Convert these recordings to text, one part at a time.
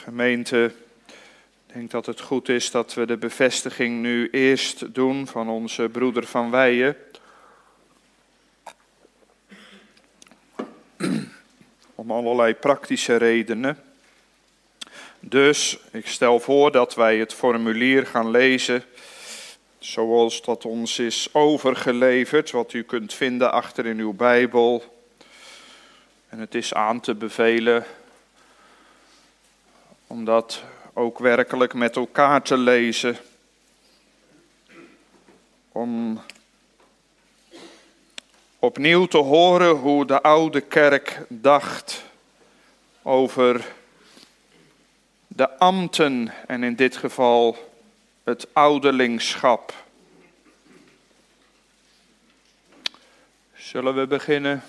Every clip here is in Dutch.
Gemeente, ik denk dat het goed is dat we de bevestiging nu eerst doen van onze broeder Van Weijen. Om allerlei praktische redenen. Dus ik stel voor dat wij het formulier gaan lezen zoals dat ons is overgeleverd, wat u kunt vinden achter in uw Bijbel. En het is aan te bevelen om dat ook werkelijk met elkaar te lezen. Om opnieuw te horen hoe de oude kerk dacht over de ambten en in dit geval het ouderlingschap. Zullen we beginnen?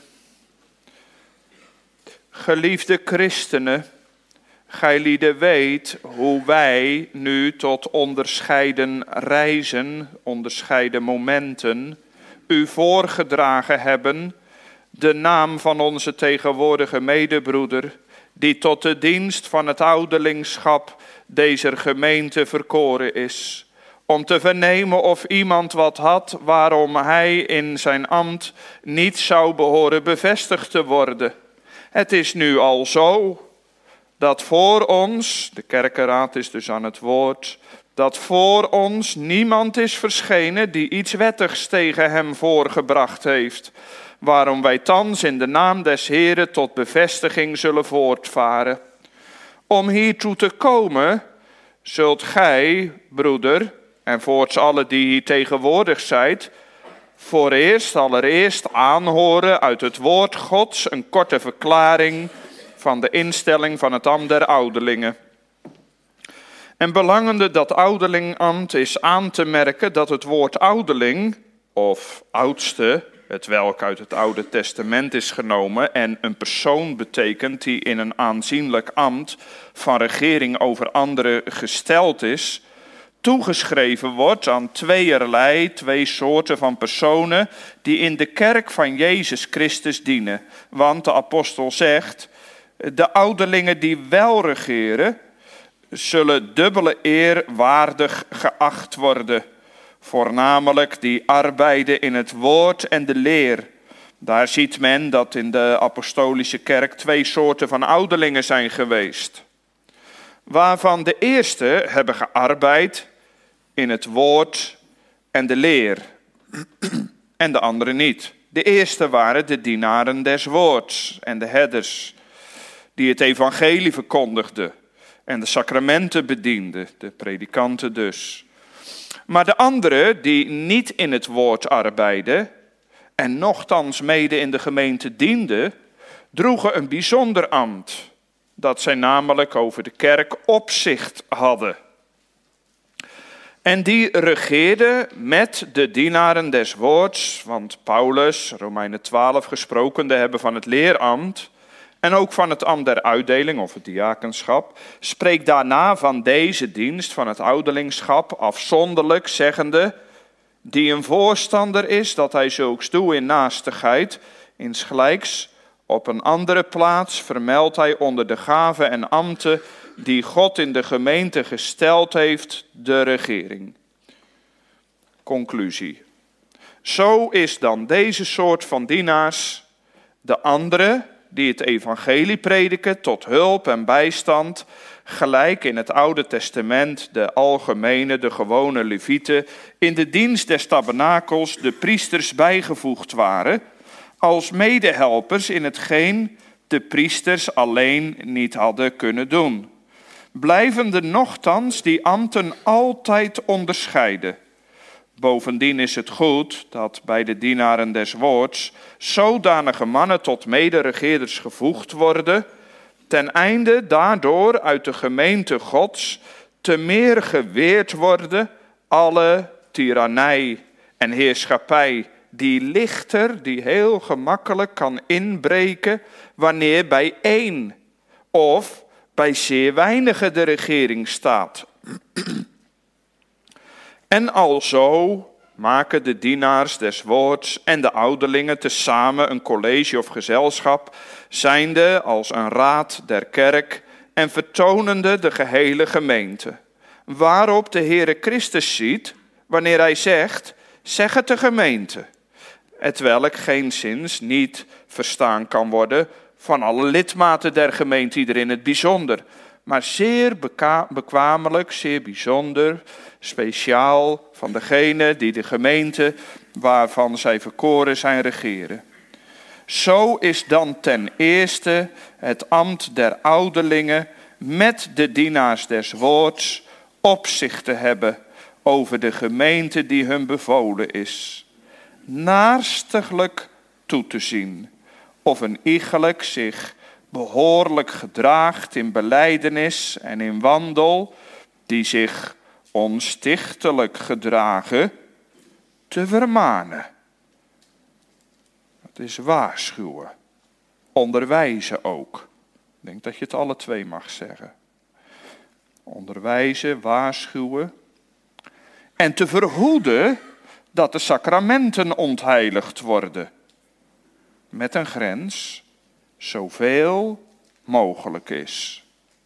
Geliefde christenen, gijlieden weet hoe wij nu tot onderscheiden reizen, onderscheiden momenten, u voorgedragen hebben, de naam van onze tegenwoordige medebroeder, die tot de dienst van het ouderlingschap deze gemeente verkoren is, om te vernemen of iemand wat had waarom hij in zijn ambt niet zou behoren bevestigd te worden. Het is nu al zo dat voor ons, de kerkenraad is dus aan het woord, dat voor ons niemand is verschenen die iets wettigs tegen hem voorgebracht heeft, waarom wij thans in de naam des Heren tot bevestiging zullen voortvaren. Om hiertoe te komen, zult gij, broeder, en voorts alle die hier tegenwoordig zijt, allereerst aanhoren uit het woord Gods een korte verklaring van de instelling van het ambt der ouderlingen. En belangende dat ouderlingambt is aan te merken dat het woord ouderling, of oudste, het welk uit het Oude Testament is genomen en een persoon betekent die in een aanzienlijk ambt van regering over anderen gesteld is, toegeschreven wordt aan twee soorten van personen die in de kerk van Jezus Christus dienen. Want de apostel zegt, de ouderlingen die wel regeren, zullen dubbele eer waardig geacht worden. Voornamelijk die arbeiden in het woord en de leer. Daar ziet men dat in de apostolische kerk 2 soorten van ouderlingen zijn geweest. Waarvan de eerste hebben gearbeid in het woord en de leer. En de andere niet. De eerste waren de dienaren des woords en de herders, die het evangelie verkondigden en de sacramenten bedienden, de predikanten dus. Maar de anderen die niet in het woord arbeidden en nochtans mede in de gemeente dienden, droegen een bijzonder ambt, dat zij namelijk over de kerk opzicht hadden. En die regeerden met de dienaren des woords, want Paulus, Romeinen 12 gesproken hebben van het leerambt, en ook van het ambt der uitdeling of het diakenschap, spreekt daarna van deze dienst van het ouderlingschap afzonderlijk, zeggende, die een voorstander is dat hij zulks doe in naastigheid, insgelijks op een andere plaats vermeldt hij onder de gaven en ambten die God in de gemeente gesteld heeft, de regering. Conclusie. Zo is dan deze soort van dienaars de andere die het evangelie prediken tot hulp en bijstand, gelijk in het Oude Testament de algemene, de gewone levieten, in de dienst des tabernakels de priesters bijgevoegd waren, als medehelpers in hetgeen de priesters alleen niet hadden kunnen doen. Blijvende nochtans die ambten altijd onderscheiden. Bovendien is het goed dat bij de dienaren des woords zodanige mannen tot mederegeerders gevoegd worden, ten einde daardoor uit de gemeente Gods te meer geweerd worden alle tirannij en heerschappij die lichter, die heel gemakkelijk kan inbreken wanneer bij één of bij zeer weinigen de regering staat. En alzo maken de dienaars des woords en de ouderlingen tezamen een college of gezelschap, zijnde als een raad der kerk en vertonende de gehele gemeente. Waarop de Heere Christus ziet, wanneer hij zegt, zeg het de gemeente. Hetwelk geenszins niet verstaan kan worden van alle lidmaten der gemeente, ieder in het bijzonder. Maar zeer bekwamelijk, zeer bijzonder, speciaal van degene die de gemeente waarvan zij verkoren zijn regeren. Zo is dan ten eerste het ambt der ouderlingen met de dienaars des woords opzicht te hebben over de gemeente die hun bevolen is. Naarstiglijk toe te zien of een iegelijk zich behoorlijk gedraagt in belijdenis en in wandel, die zich onstichtelijk gedragen, te vermanen. Dat is waarschuwen. Onderwijzen ook. Ik denk dat je het alle twee mag zeggen. Onderwijzen, waarschuwen. En te verhoeden dat de sacramenten ontheiligd worden. Met een grens, zoveel mogelijk is.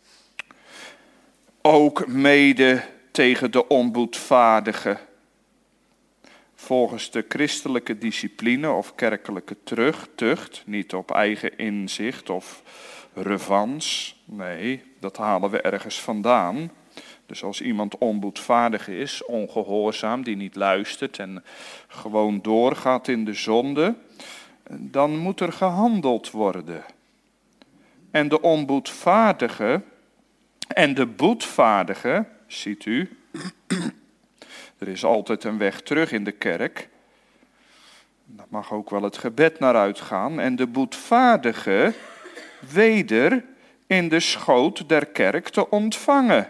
Ook mede tegen de onboedvaardige. Volgens de christelijke discipline of kerkelijke tucht, niet op eigen inzicht of revanche. Nee, dat halen we ergens vandaan. Dus als iemand onboedvaardig is, ongehoorzaam, die niet luistert en gewoon doorgaat in de zonde, dan moet er gehandeld worden. En de onboedvaardige en de boetvaardige, ziet u, er is altijd een weg terug in de kerk. Daar mag ook wel het gebed naar uitgaan. En de boetvaardige weder in de schoot der kerk te ontvangen.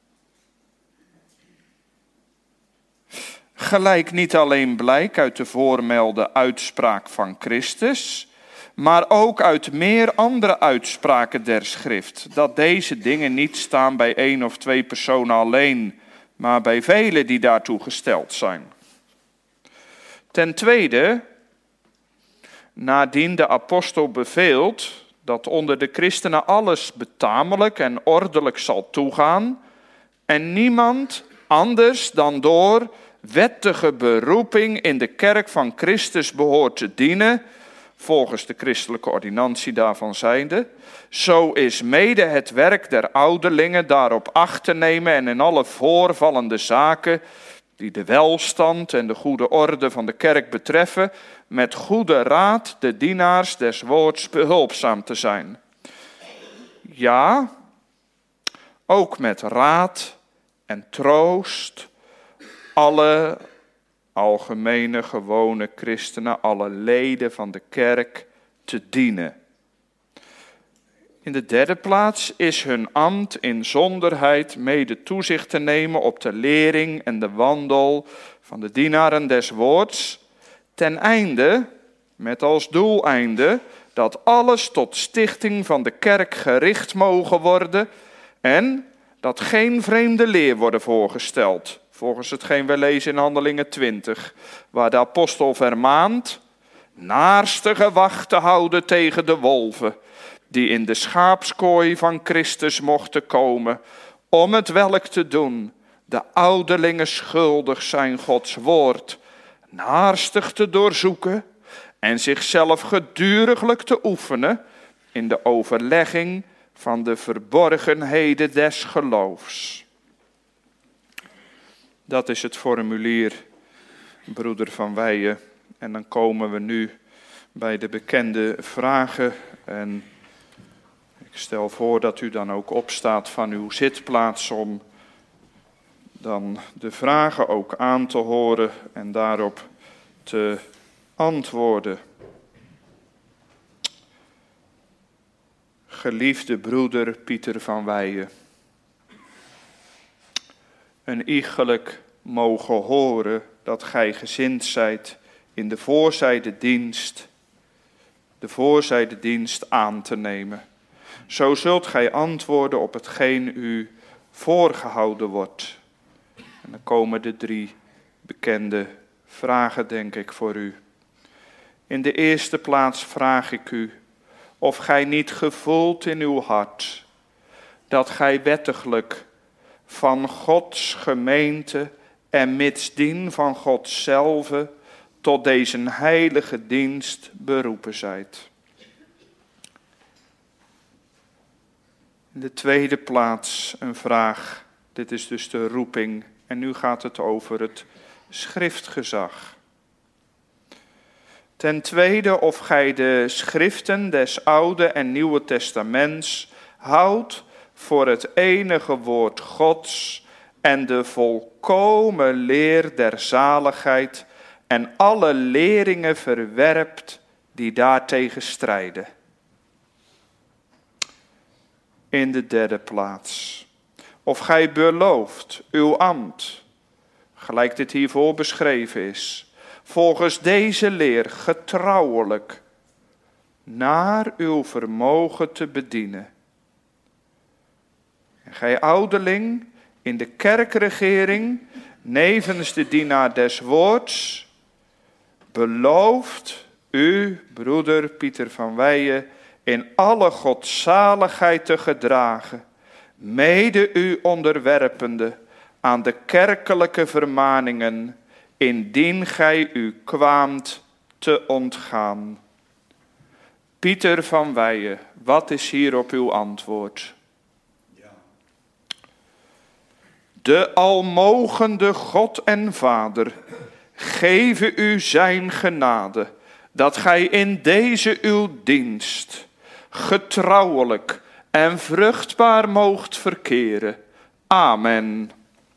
Gelijk niet alleen blijk uit de voormelde uitspraak van Christus, maar ook uit meer andere uitspraken der schrift, dat deze dingen niet staan bij 1 of 2 personen alleen, maar bij velen die daartoe gesteld zijn. Ten tweede, nadien de apostel beveelt dat onder de christenen alles betamelijk en ordelijk zal toegaan en niemand anders dan door wettige beroeping in de kerk van Christus behoort te dienen, volgens de christelijke ordinantie daarvan zijnde, zo is mede het werk der ouderlingen daarop acht te nemen en in alle voorvallende zaken die de welstand en de goede orde van de kerk betreffen, met goede raad de dienaars des woords behulpzaam te zijn. Ja, ook met raad en troost alle algemene, gewone christenen, alle leden van de kerk te dienen. In de derde plaats is hun ambt in zonderheid mede toezicht te nemen op de lering en de wandel van de dienaren des woords, ten einde, met als doeleinde, dat alles tot stichting van de kerk gericht mogen worden en dat geen vreemde leer worden voorgesteld. Volgens hetgeen wij lezen in Handelingen 20, waar de apostel vermaant naarstige wacht te houden tegen de wolven, die in de schaapskooi van Christus mochten komen, om het welk te doen, de ouderlingen schuldig zijn Gods woord, naarstig te doorzoeken en zichzelf geduriglijk te oefenen in de overlegging van de verborgenheden des geloofs. Dat is het formulier, broeder Van Weijen. En dan komen we nu bij de bekende vragen. En ik stel voor dat u dan ook opstaat van uw zitplaats om dan de vragen ook aan te horen en daarop te antwoorden. Geliefde broeder Pieter Van Weijen. Een iegelijk mogen horen dat gij gezind zijt in de voorzijde dienst aan te nemen. Zo zult gij antwoorden op hetgeen u voorgehouden wordt. En dan komen de 3 bekende vragen, denk ik, voor u. In de eerste plaats vraag ik u of gij niet gevoelt in uw hart dat gij wettiglijk van Gods gemeente en mitsdien van God zelf tot deze heilige dienst beroepen zijt. In de tweede plaats een vraag. Dit is dus de roeping. En nu gaat het over het schriftgezag. Ten tweede, of gij de schriften des Oude en Nieuwe Testaments houdt voor het enige woord Gods en de volkomen leer der zaligheid en alle leringen verwerpt die daartegen strijden. In de derde plaats. Of gij belooft uw ambt, gelijk dit hiervoor beschreven is, volgens deze leer getrouwelijk naar uw vermogen te bedienen. En gij ouderling in de kerkregering, nevens de dienaar des woords, belooft u, broeder Pieter van Weijen, in alle godzaligheid te gedragen, mede u onderwerpende aan de kerkelijke vermaningen, indien gij u kwaamt te ontgaan. Pieter van Weijen, wat is hierop uw antwoord? Ja. De almogende God en Vader, geven u zijn genade, dat gij in deze uw dienst getrouwelijk en vruchtbaar moogt verkeren. Amen.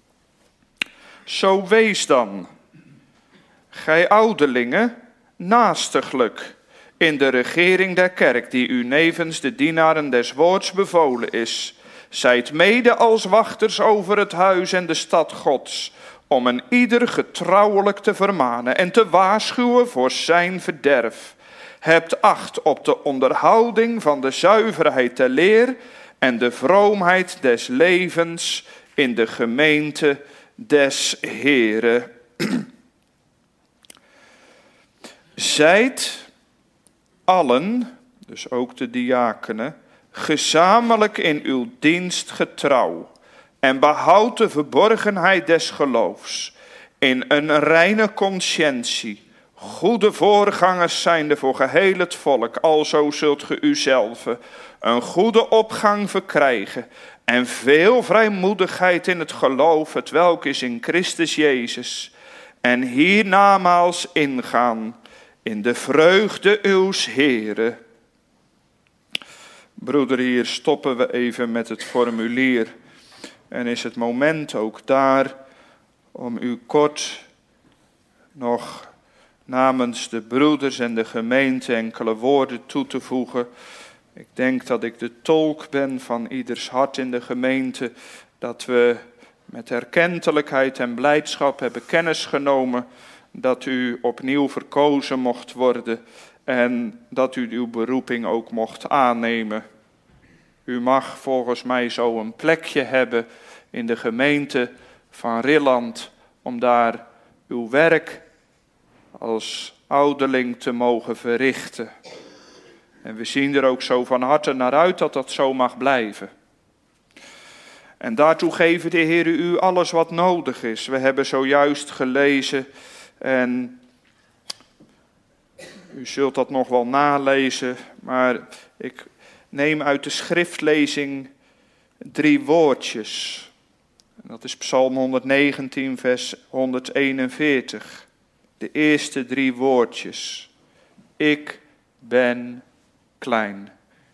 Zo wees dan, gij ouderlingen, naastiglijk in de regering der kerk, die u nevens de dienaren des woords bevolen is. Zijt mede als wachters over het huis en de stad Gods, om een ieder getrouwelijk te vermanen en te waarschuwen voor zijn verderf. Hebt acht op de onderhouding van de zuiverheid der leer en de vroomheid des levens in de gemeente des Heren. Zijt allen, dus ook de diakenen, gezamenlijk in uw dienst getrouw en behoud de verborgenheid des geloofs in een reine conscientie, goede voorgangers zijnde voor geheel het volk, alzo zult ge uzelf een goede opgang verkrijgen en veel vrijmoedigheid in het geloof, het welk is in Christus Jezus, en hiernamaals ingaan in de vreugde uws Heren. Broeder, hier stoppen we even met het formulier en is het moment ook daar om u kort nog namens de broeders en de gemeente enkele woorden toe te voegen. Ik denk dat ik de tolk ben van ieders hart in de gemeente, dat we met erkentelijkheid en blijdschap hebben kennis genomen dat u opnieuw verkozen mocht worden en dat u uw beroeping ook mocht aannemen. U mag volgens mij zo een plekje hebben in de gemeente van Rilland om daar uw werk als ouderling te mogen verrichten. En we zien er ook zo van harte naar uit dat dat zo mag blijven. En daartoe geven de Heer u alles wat nodig is. We hebben zojuist gelezen en u zult dat nog wel nalezen, maar ik neem uit de schriftlezing 3 woordjes. Dat is Psalm 119, vers 141. De eerste 3 woordjes. Ik ben klein.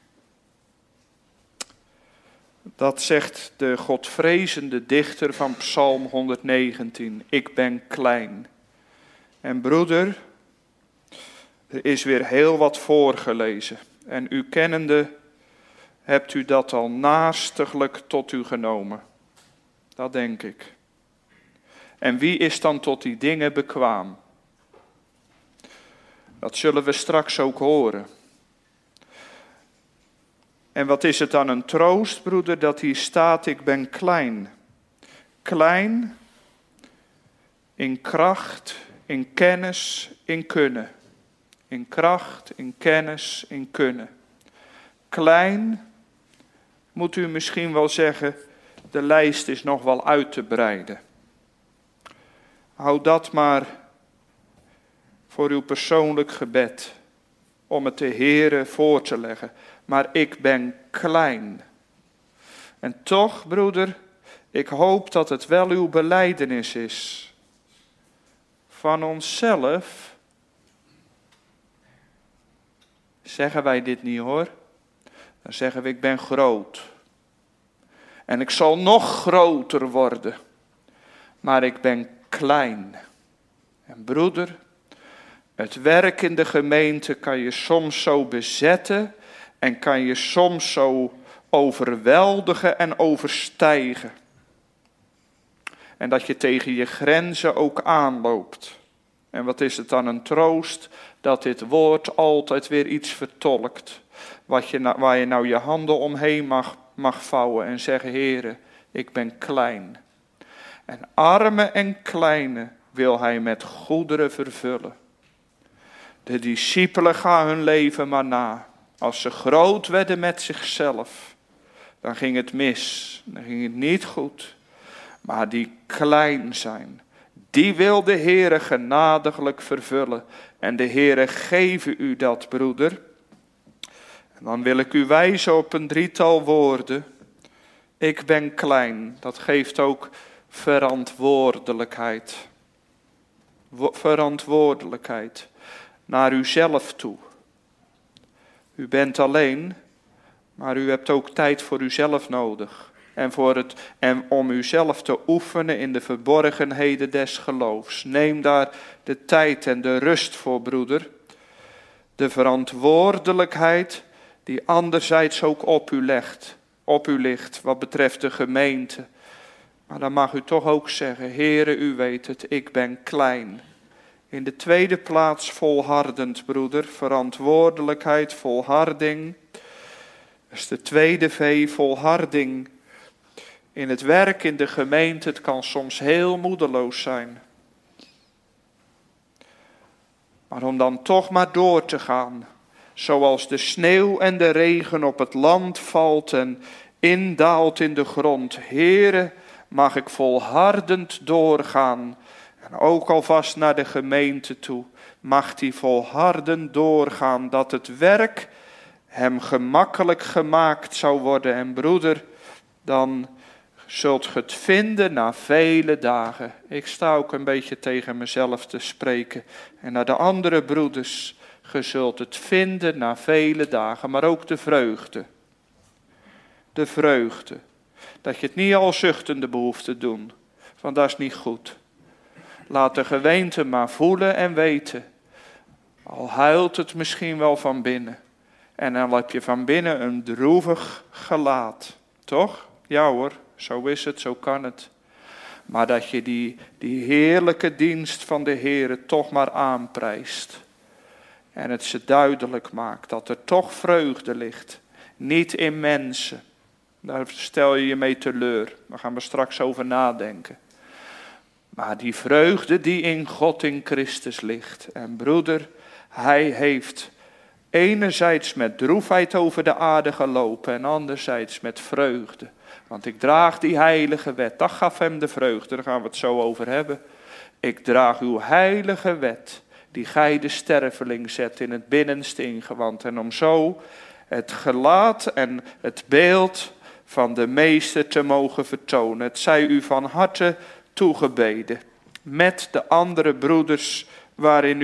Dat zegt de godvrezende dichter van Psalm 119. Ik ben klein. En broeder, er is weer heel wat voorgelezen. En u kennende hebt u dat al naastiglijk tot u genomen. Dat denk ik. En wie is dan tot die dingen bekwaam? Dat zullen we straks ook horen. En wat is het dan een troost, broeder, dat hier staat, ik ben klein. Klein in kracht, in kennis, in kunnen. In kracht, in kennis, in kunnen. Klein, moet u misschien wel zeggen, de lijst is nog wel uit te breiden. Hou dat maar voor uw persoonlijk gebed, om het de Heere voor te leggen. Maar ik ben klein. En toch, broeder, ik hoop dat het wel uw belijdenis is. Van onszelf zeggen wij dit niet hoor. Dan zeggen we, ik ben groot. En ik zal nog groter worden. Maar ik ben klein. En broeder, het werk in de gemeente kan je soms zo bezetten en kan je soms zo overweldigen en overstijgen. En dat je tegen je grenzen ook aanloopt. En wat is het dan een troost dat dit woord altijd weer iets vertolkt. Waar je nou je handen omheen mag vouwen en zeggen, Heere, ik ben klein. En arme en kleine wil hij met goederen vervullen. De discipelen gaan hun leven maar na. Als ze groot werden met zichzelf, dan ging het mis. Dan ging het niet goed. Maar die klein zijn, die wil de Heere genadiglijk vervullen. En de Heere geven u dat, broeder. En dan wil ik u wijzen op een drietal woorden. Ik ben klein, dat geeft ook verantwoordelijkheid. Verantwoordelijkheid naar uzelf toe. U bent alleen, maar u hebt ook tijd voor uzelf nodig. En om uzelf te oefenen in de verborgenheden des geloofs. Neem daar de tijd en de rust voor, broeder. De verantwoordelijkheid die anderzijds ook op u ligt, wat betreft de gemeente. Maar dan mag u toch ook zeggen, Heere, u weet het, ik ben klein. In de tweede plaats volhardend, broeder, verantwoordelijkheid, volharding. Dat is de tweede V, volharding. In het werk in de gemeente, het kan soms heel moedeloos zijn. Maar om dan toch maar door te gaan, zoals de sneeuw en de regen op het land valt en indaalt in de grond. Heere, mag ik volhardend doorgaan. En ook alvast naar de gemeente toe, mag die volhardend doorgaan, dat het werk hem gemakkelijk gemaakt zou worden. En broeder, dan zult ge het vinden na vele dagen. Ik sta ook een beetje tegen mezelf te spreken. En naar de andere broeders, ge zult het vinden na vele dagen, maar ook de vreugde. De vreugde. Dat je het niet al zuchtende behoeft te doen, want dat is niet goed. Laat de gemeente maar voelen en weten. Al huilt het misschien wel van binnen. En dan heb je van binnen een droevig gelaat. Toch? Ja hoor, zo is het, zo kan het. Maar dat je die heerlijke dienst van de Heere toch maar aanprijst. En het ze duidelijk maakt dat er toch vreugde ligt. Niet in mensen. Daar stel je je mee teleur. Daar gaan we straks over nadenken. Maar die vreugde die in God in Christus ligt. En broeder, hij heeft enerzijds met droefheid over de aarde gelopen en anderzijds met vreugde. Want ik draag die heilige wet. Dat gaf hem de vreugde, daar gaan we het zo over hebben. Ik draag uw heilige wet, die gij de sterveling zet in het binnenste ingewand. En om zo het gelaat en het beeld van de meester te mogen vertonen. Het zij u van harte toegebeden. Met de andere broeders waarin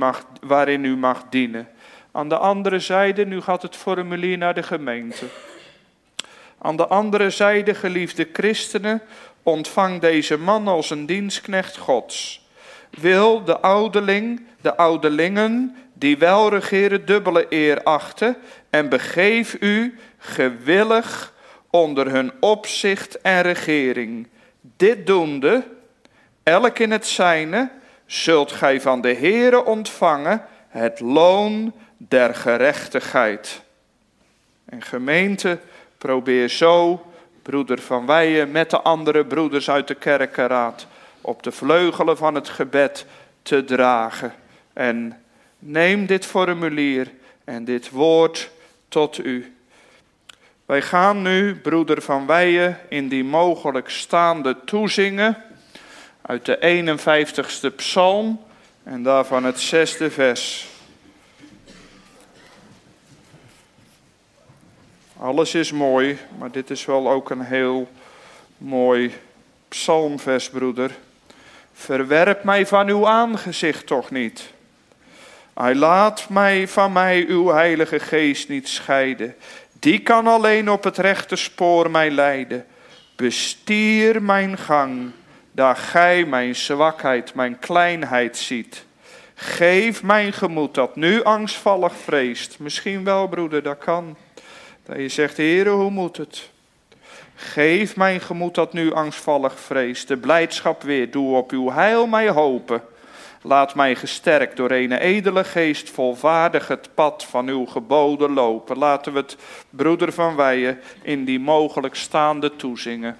u mag dienen. Aan de andere zijde, nu gaat het formulier naar de gemeente. Aan de andere zijde, geliefde christenen, ontvang deze man als een dienstknecht Gods. Wil de ouderlingen, die wel regeren, dubbele eer achten en begeef u gewillig onder hun opzicht en regering. Dit doende, elk in het zijne, zult gij van de Heere ontvangen het loon der gerechtigheid. En gemeente, probeer zo, broeder Van Weijen met de andere broeders uit de kerkenraad, op de vleugelen van het gebed te dragen. En neem dit formulier en dit woord tot u. Wij gaan nu, broeder Van Weijen, in die mogelijk staande toezingen uit de 51ste psalm en daarvan het 6e vers. Alles is mooi, maar dit is wel ook een heel mooi psalmvers, broeder. Verwerp mij van uw aangezicht toch niet. Hij laat mij van mij uw heilige geest niet scheiden. Die kan alleen op het rechte spoor mij leiden. Bestier mijn gang, daar gij mijn zwakheid, mijn kleinheid ziet. Geef mijn gemoed dat nu angstvallig vreest. Misschien wel, broeder, dat kan. Dat je zegt, Heere, hoe moet het? Geef mijn gemoed dat nu angstvallig vreest. De blijdschap weer, doe op uw heil mij hopen. Laat mij gesterkt door een edele geest volvaardig het pad van uw geboden lopen. Laten we het, broeder Van Weijen, in die mogelijk staande toezingen.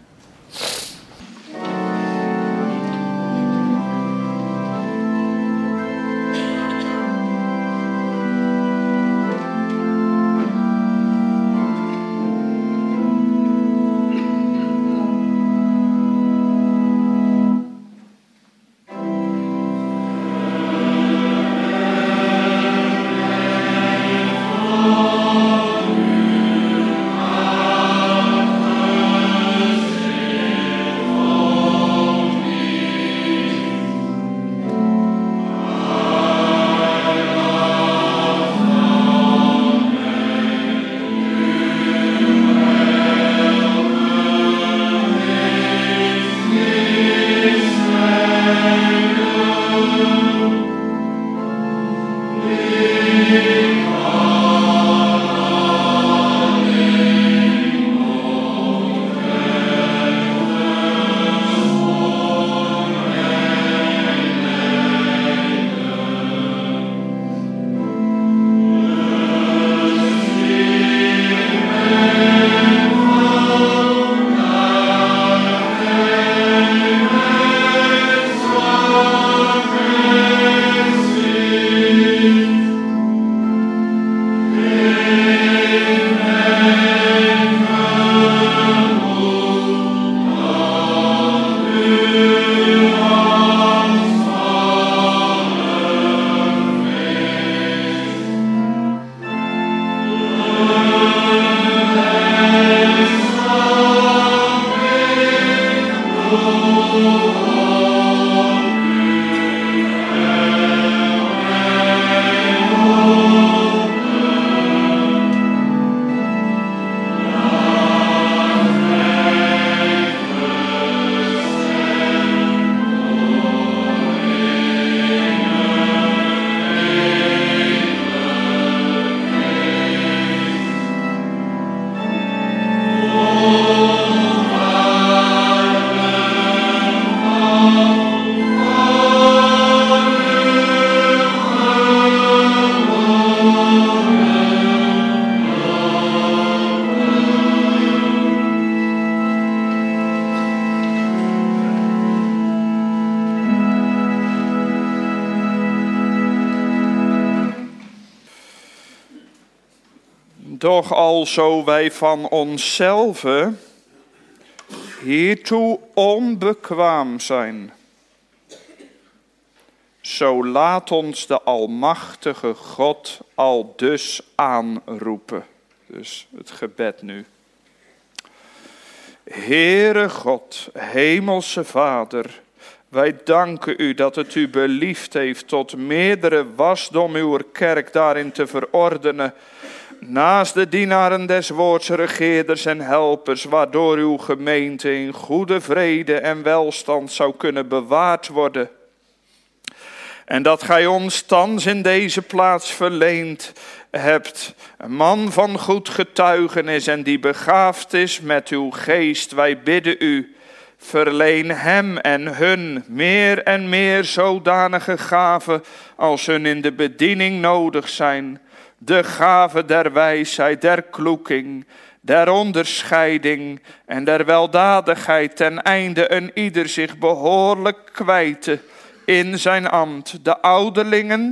Doch alzo wij van onszelf hiertoe onbekwaam zijn, zo laat ons de almachtige God al dus aanroepen. Dus het gebed nu. Heere God, hemelse Vader, wij danken u dat het u beliefd heeft tot meerdere wasdom uw kerk daarin te verordenen, naast de dienaren des woords, regeerders en helpers, waardoor uw gemeente in goede vrede en welstand zou kunnen bewaard worden. En dat gij ons thans in deze plaats verleend hebt, een man van goed getuigenis en die begaafd is met uw geest. Wij bidden u, verleen hem en hun meer en meer zodanige gaven als hun in de bediening nodig zijn. De gave der wijsheid, der kloeking, der onderscheiding en der weldadigheid, ten einde een ieder zich behoorlijk kwijte in zijn ambt. De ouderlingen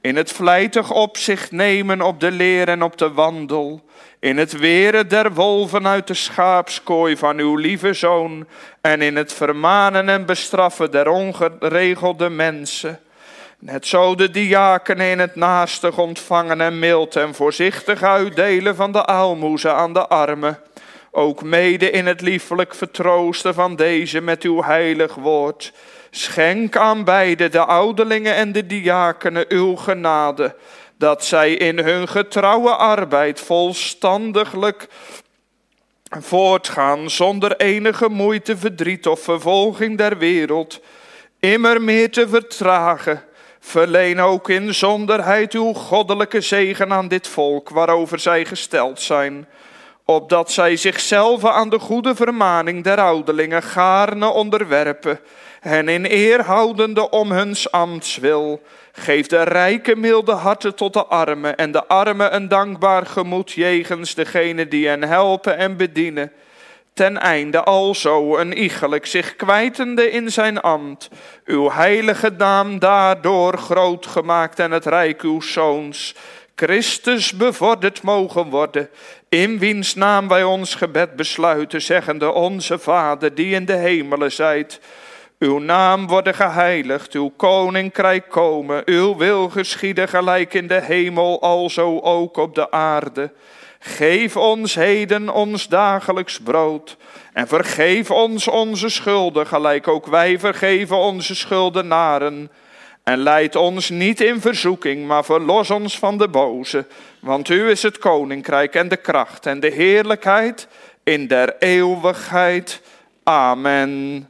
in het vlijtig opzicht nemen op de leer en op de wandel, in het weren der wolven uit de schaapskooi van uw lieve Zoon, en in het vermanen en bestraffen der ongeregelde mensen. Net zo de diakenen in het naastig ontvangen en mild en voorzichtig uitdelen van de aalmoezen aan de armen. Ook mede in het liefelijk vertroosten van deze met uw heilig woord. Schenk aan beide, de ouderlingen en de diakenen, uw genade, dat zij in hun getrouwe arbeid volstandiglijk voortgaan, zonder enige moeite, verdriet of vervolging der wereld, immer meer te vertragen. Verleen ook in zonderheid uw goddelijke zegen aan dit volk, waarover zij gesteld zijn, opdat zij zichzelf aan de goede vermaning der ouderlingen gaarne onderwerpen, en in eer houdende om huns ambtswil, geef de rijke milde harten tot de armen, en de armen een dankbaar gemoed jegens degene die hen helpen en bedienen, ten einde alzo een iegelijk zich kwijtende in zijn ambt, uw heilige naam daardoor groot gemaakt en het rijk uw Zoons, Christus, bevorderd mogen worden, in wiens naam wij ons gebed besluiten, zeggende: Onze Vader, die in de hemelen zijt, uw naam worden geheiligd, uw koninkrijk komen, uw wil geschieden gelijk in de hemel, alzo ook op de aarde. Geef ons heden ons dagelijks brood, en vergeef ons onze schulden, gelijk ook wij vergeven onze schuldenaren. En leid ons niet in verzoeking, maar verlos ons van de boze. Want u is het koninkrijk en de kracht en de heerlijkheid in der eeuwigheid. Amen.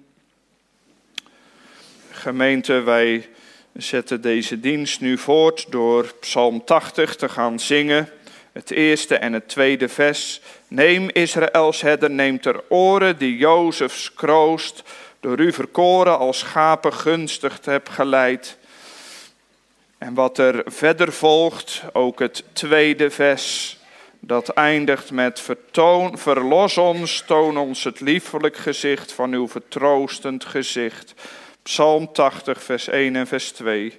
Gemeente, wij zetten deze dienst nu voort door Psalm 80 te gaan zingen. Het eerste en het tweede vers. Neem Israëls herder, neem ter oren die Jozefs kroost, door u verkoren als schapen gunstig hebt geleid. En wat er verder volgt, ook het tweede vers, dat eindigt met verlos ons, toon ons het liefelijk gezicht van uw vertroostend gezicht. Psalm 80, vers 1 en vers 2.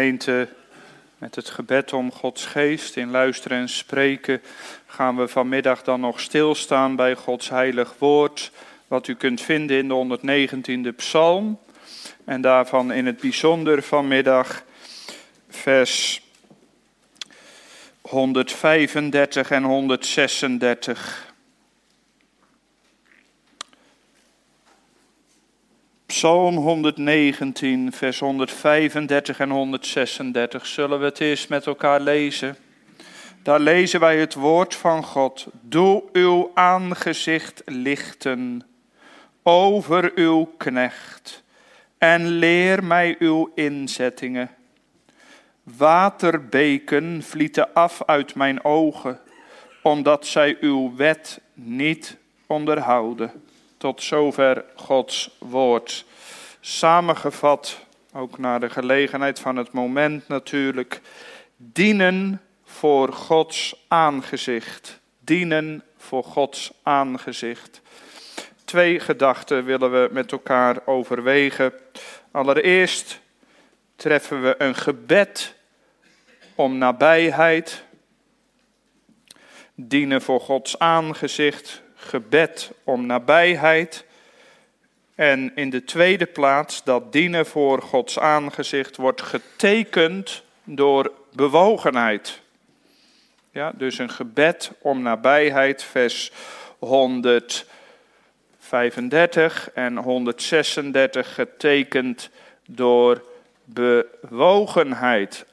Gemeente, met het gebed om Gods geest in luisteren en spreken gaan we vanmiddag dan nog stilstaan bij Gods heilig woord, wat u kunt vinden in de 119e psalm. En daarvan in het bijzonder vanmiddag vers 135 en 136. Psalm 119, vers 135 en 136. Zullen we het eerst met elkaar lezen? Daar lezen wij het woord van God. Doe uw aangezicht lichten over uw knecht en leer mij uw inzettingen. Waterbeken vlieten af uit mijn ogen, omdat zij uw wet niet onderhouden. Tot zover Gods woord. Samengevat, ook naar de gelegenheid van het moment natuurlijk, dienen voor Gods aangezicht. Dienen voor Gods aangezicht. 2 gedachten willen we met elkaar overwegen. Allereerst treffen we een gebed om nabijheid. Dienen voor Gods aangezicht. Gebed om nabijheid. En in de tweede plaats, dat dienen voor Gods aangezicht wordt getekend door bewogenheid. Ja, dus een gebed om nabijheid, vers 135 en 136, getekend door bewogenheid.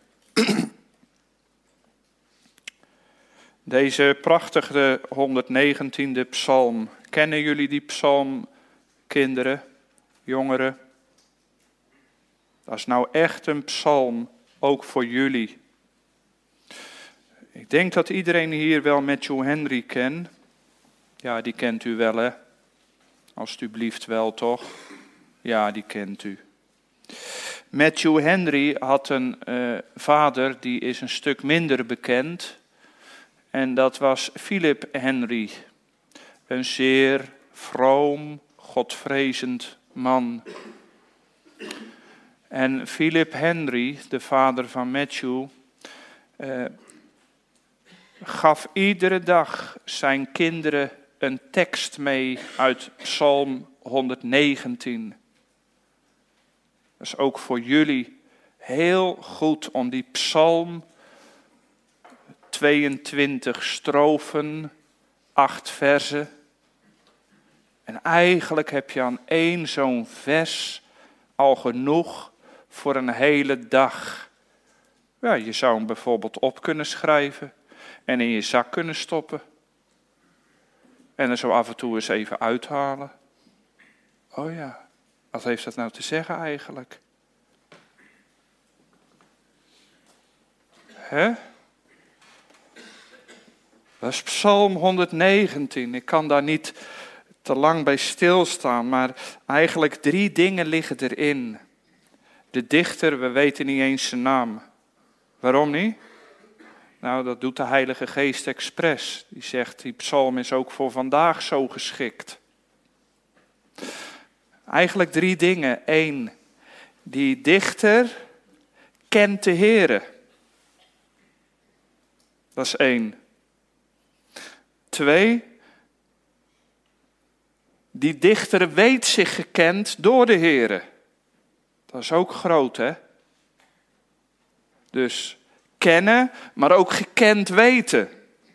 Deze prachtige 119e psalm. Kennen jullie die psalm, kinderen, jongeren? Dat is nou echt een psalm, ook voor jullie. Ik denk dat iedereen hier wel Matthew Henry kent. Ja, die kent u wel, hè? Alsjeblieft wel, toch? Ja, die kent u. Matthew Henry had een vader, die is een stuk minder bekend. En dat was Philip Henry. Een zeer vroom, godvrezend man. En Philip Henry, de vader van Matthew, gaf iedere dag zijn kinderen een tekst mee uit Psalm 119. Dat is ook voor jullie heel goed om die psalm, 22 strofen, 8 verzen. En eigenlijk heb je aan 1 zo'n vers al genoeg voor een hele dag. Ja, je zou hem bijvoorbeeld op kunnen schrijven en in je zak kunnen stoppen. En er zo af en toe eens even uithalen. Oh ja, wat heeft dat nou te zeggen eigenlijk? Hè? Dat is Psalm 119. Ik kan daar niet te lang bij stilstaan, maar eigenlijk 3 dingen liggen erin. De dichter, we weten niet eens zijn naam. Waarom niet? Nou, dat doet de Heilige Geest expres. Die zegt, die psalm is ook voor vandaag zo geschikt. Eigenlijk 3 dingen. 1, die dichter kent de Heere. Dat is 1. 2, die dichter weet zich gekend door de Heere. Dat is ook groot, hè? Dus kennen, maar ook gekend weten.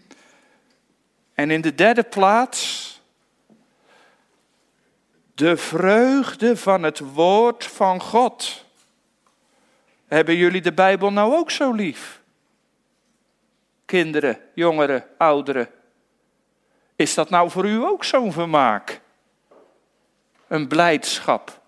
En in de 3e plaats, de vreugde van het woord van God. Hebben jullie de Bijbel nou ook zo lief? Kinderen, jongeren, ouderen. Is dat nou voor u ook zo'n vermaak? Een blijdschap.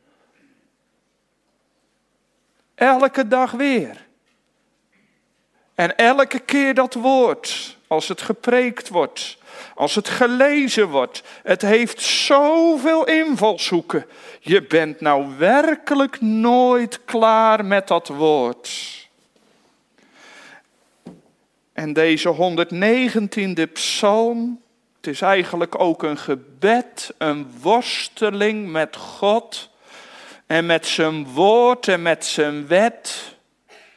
Elke dag weer. En elke keer dat woord, als het gepreekt wordt, als het gelezen wordt, het heeft zoveel invalshoeken. Je bent nou werkelijk nooit klaar met dat woord. En deze 119e psalm, het is eigenlijk ook een gebed, een worsteling met God en met zijn woord en met zijn wet.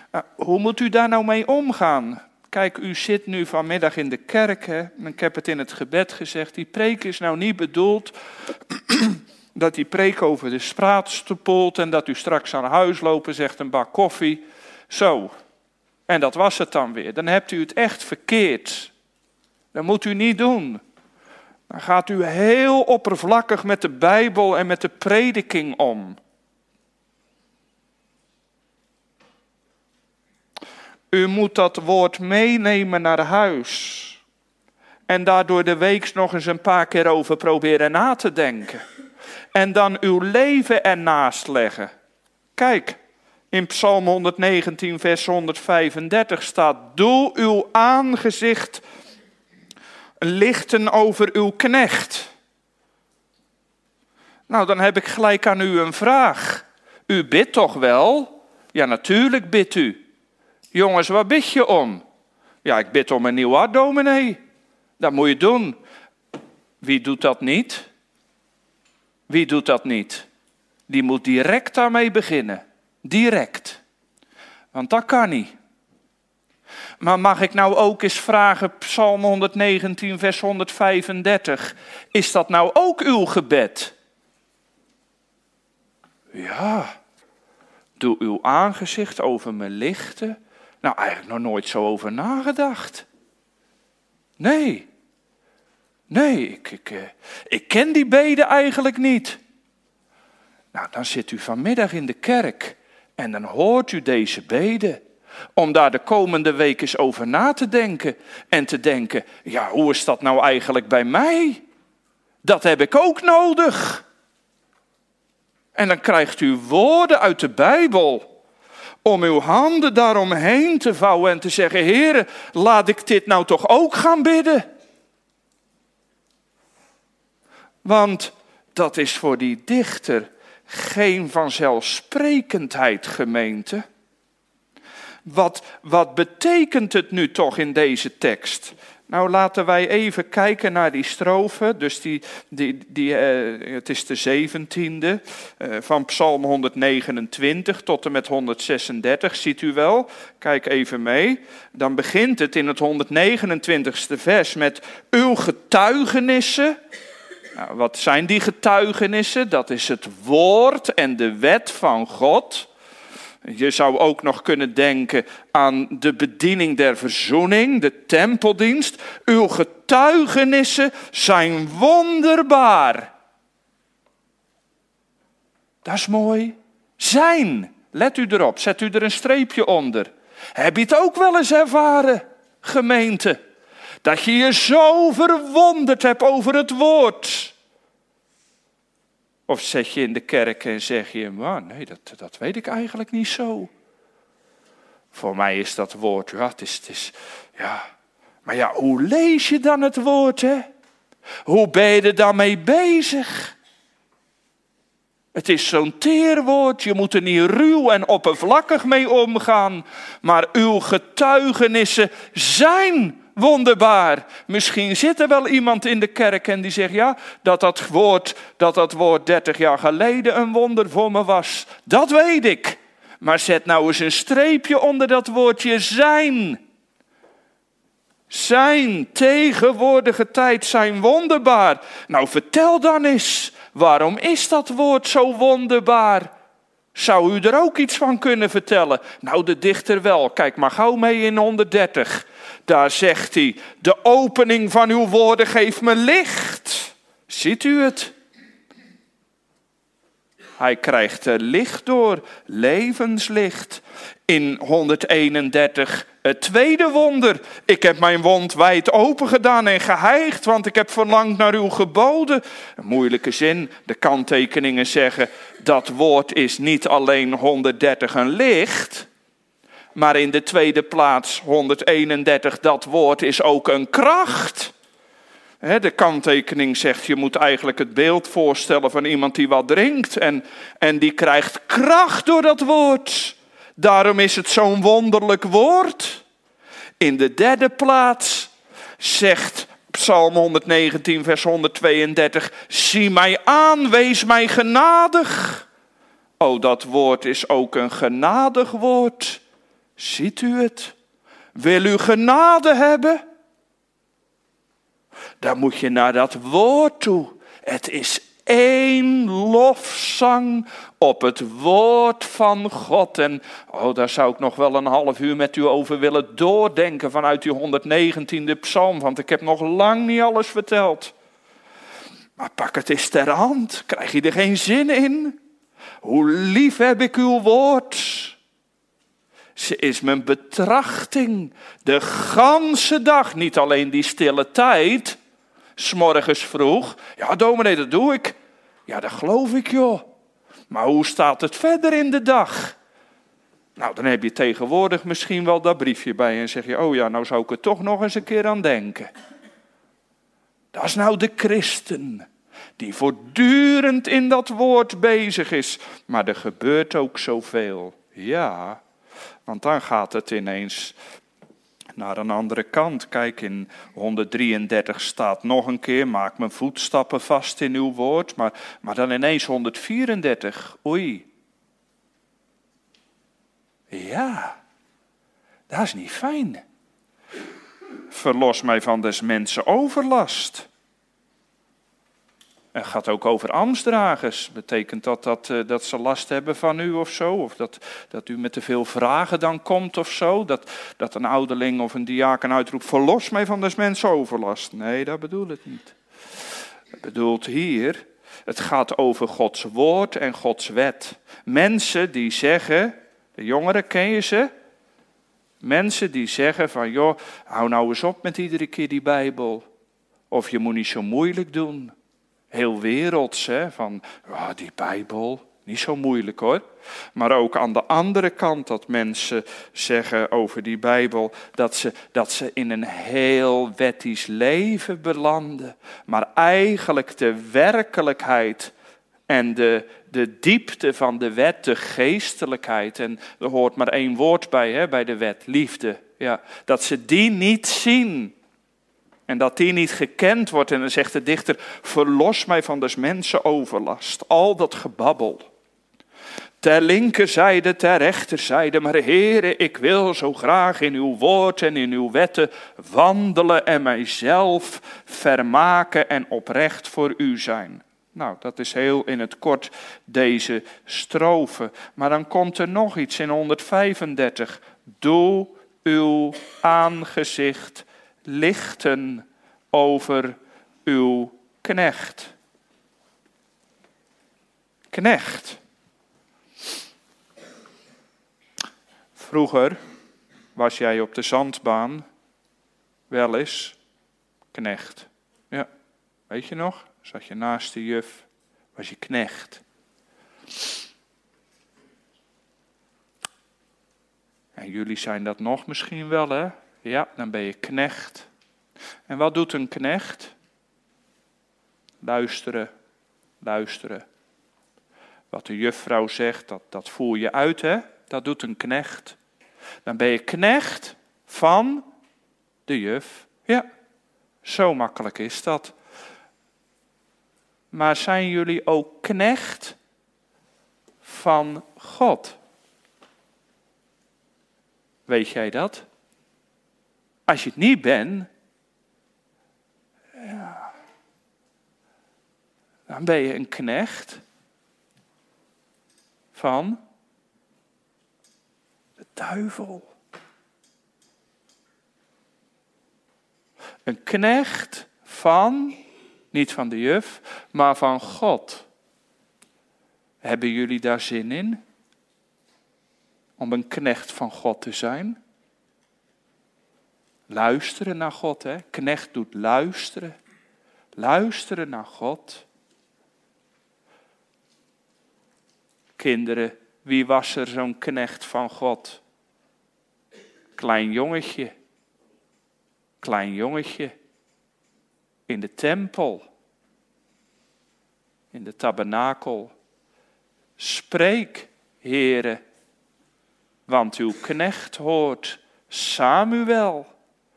Hoe moet u daar nou mee omgaan? Kijk, u zit nu vanmiddag in de kerk, hè? Ik heb het in het gebed gezegd. Die preek is nou niet bedoeld dat die preek over de straat stoppelt en dat u straks aan huis lopen zegt een bak koffie. Zo. En dat was het dan weer. Dan hebt u het echt verkeerd. Dat moet u niet doen. Dan gaat u heel oppervlakkig met de Bijbel en met de prediking om. U moet dat woord meenemen naar huis. En daardoor de week nog eens een paar keer over proberen na te denken. En dan uw leven ernaast leggen. Kijk, in Psalm 119 vers 135 staat: doe uw aangezicht lichten over uw knecht. Nou, dan heb ik gelijk aan u een vraag. U bidt toch wel? Ja, natuurlijk bidt u. Jongens, waar bid je om? Ja, ik bid om een nieuw hart, dominee. Dat moet je doen. Wie doet dat niet? Wie doet dat niet? Die moet direct daarmee beginnen. Direct. Want dat kan niet. Maar mag ik nou ook eens vragen, Psalm 119, vers 135. Is dat nou ook uw gebed? Ja. Doe uw aangezicht over me lichten. Nou, eigenlijk nog nooit zo over nagedacht. Nee, ik ken die beden eigenlijk niet. Nou, dan zit u vanmiddag in de kerk en dan hoort u deze beden. Om daar de komende week eens over na te denken. En te denken, ja, hoe is dat nou eigenlijk bij mij? Dat heb ik ook nodig. En dan krijgt u woorden uit de Bijbel. Om uw handen daaromheen te vouwen en te zeggen: Heere, laat ik dit nou toch ook gaan bidden. Want dat is voor die dichter geen vanzelfsprekendheid, gemeente. Wat betekent het nu toch in deze tekst? Nou, laten wij even kijken naar die strofe. Dus het is de 17e van Psalm 129 tot en met 136, ziet u wel. Kijk even mee. Dan begint het in het 129ste vers met uw getuigenissen. Nou, wat zijn die getuigenissen? Dat is het woord en de wet van God. Je zou ook nog kunnen denken aan de bediening der verzoening, de tempeldienst. Uw getuigenissen zijn wonderbaar. Dat is mooi. Zijn. Let u erop, zet u er een streepje onder. Heb je het ook wel eens ervaren, gemeente? Dat je je zo verwonderd hebt over het woord. Of zet je in de kerk en zeg je: nee, dat weet ik eigenlijk niet zo. Voor mij is dat woord, ja, het is. Maar ja, hoe lees je dan het woord, hè? Hoe ben je er dan mee bezig? Het is zo'n teerwoord, je moet er niet ruw en oppervlakkig mee omgaan. Maar uw getuigenissen zijn wonderbaar. Misschien zit er wel iemand in de kerk en die zegt: ja, dat woord 30 jaar geleden een wonder voor me was. Dat weet ik. Maar zet nou eens een streepje onder dat woordje zijn. Zijn, tegenwoordige tijd, zijn wonderbaar. Nou, vertel dan eens, waarom is dat woord zo wonderbaar? Zou u er ook iets van kunnen vertellen? Nou, de dichter wel. Kijk maar gauw mee in 130. Daar zegt hij: de opening van uw woorden geeft me licht. Ziet u het? Hij krijgt er licht door, levenslicht. In 131 het tweede wonder. Ik heb mijn mond wijd open gedaan en gehijgd, want ik heb verlangd naar uw geboden. Een moeilijke zin. De kanttekeningen zeggen: dat woord is niet alleen 130 een licht, maar in de tweede plaats 131, dat woord is ook een kracht. De kanttekening zegt: je moet eigenlijk het beeld voorstellen van iemand die wat drinkt. En die krijgt kracht door dat woord. Daarom is het zo'n wonderlijk woord. In de derde plaats zegt Psalm 119 vers 132: zie mij aan, wees mij genadig. Oh, dat woord is ook een genadig woord. Ziet u het? Wil u genade hebben? Dan moet je naar dat woord toe. Het is één lofzang op het woord van God. En daar zou ik nog wel een half uur met u over willen doordenken vanuit die 119e psalm. Want ik heb nog lang niet alles verteld. Maar pak het eens ter hand. Krijg je er geen zin in? Hoe lief heb ik uw woord. Ze is mijn betrachting. De ganse dag. Niet alleen die stille tijd. 's Morgens vroeg. Ja, dominee, dat doe ik. Ja, dat geloof ik, joh. Maar hoe staat het verder in de dag? Nou, dan heb je tegenwoordig misschien wel dat briefje bij je en zeg je, oh ja, nou zou ik er toch nog eens een keer aan denken. Dat is nou de christen, die voortdurend in dat woord bezig is. Maar er gebeurt ook zoveel. Ja, want dan gaat het ineens naar een andere kant. Kijk, in 133 staat nog een keer, maak mijn voetstappen vast in uw woord. Maar dan ineens 134, oei. Ja, dat is niet fijn. Verlos mij van des mensen overlast. Het gaat ook over ambtsdragers. Betekent dat ze last hebben van u of zo? Of dat u met te veel vragen dan komt of zo? Dat een ouderling of een diaken uitroept, verlos mij van des mensen overlast. Nee, dat bedoel ik niet. Het bedoelt hier, het gaat over Gods woord en Gods wet. Mensen die zeggen, de jongeren, ken je ze? Mensen die zeggen van, joh, hou nou eens op met iedere keer die Bijbel. Of je moet niet zo moeilijk doen. Heel werelds, hè, van die Bijbel, niet zo moeilijk hoor. Maar ook aan de andere kant dat mensen zeggen over die Bijbel, dat ze in een heel wettisch leven belanden. Maar eigenlijk de werkelijkheid en de diepte van de wet, de geestelijkheid, en er hoort maar één woord bij, hè, bij de wet, liefde. Ja, dat ze die niet zien. En dat die niet gekend wordt. En dan zegt de dichter, verlos mij van des mensen overlast. Al dat gebabbel. Ter linkerzijde, ter rechterzijde. Maar Heere, ik wil zo graag in uw woord en in uw wetten wandelen en mijzelf vermaken en oprecht voor u zijn. Nou, dat is heel in het kort deze strofe. Maar dan komt er nog iets in 135. Doe uw aangezicht lichten over uw knecht. Knecht. Vroeger was jij op de zandbaan wel eens knecht. Ja, weet je nog? Zat je naast de juf, was je knecht. En jullie zijn dat nog misschien wel, hè? Ja, dan ben je knecht. En wat doet een knecht? Luisteren, luisteren. Wat de juffrouw zegt, dat voer je uit, hè? Dat doet een knecht. Dan ben je knecht van de juf. Ja, zo makkelijk is dat. Maar zijn jullie ook knecht van God? Weet jij dat? Als je het niet bent, ja, dan ben je een knecht van de duivel. Een knecht van, niet van de juf, maar van God. Hebben jullie daar zin in? Om een knecht van God te zijn? Luisteren naar God, hè? Knecht doet luisteren. Luisteren naar God. Kinderen, wie was er zo'n knecht van God? Klein jongetje. Klein jongetje. In de tempel. In de tabernakel. Spreek, Heere, want uw knecht hoort Samuel.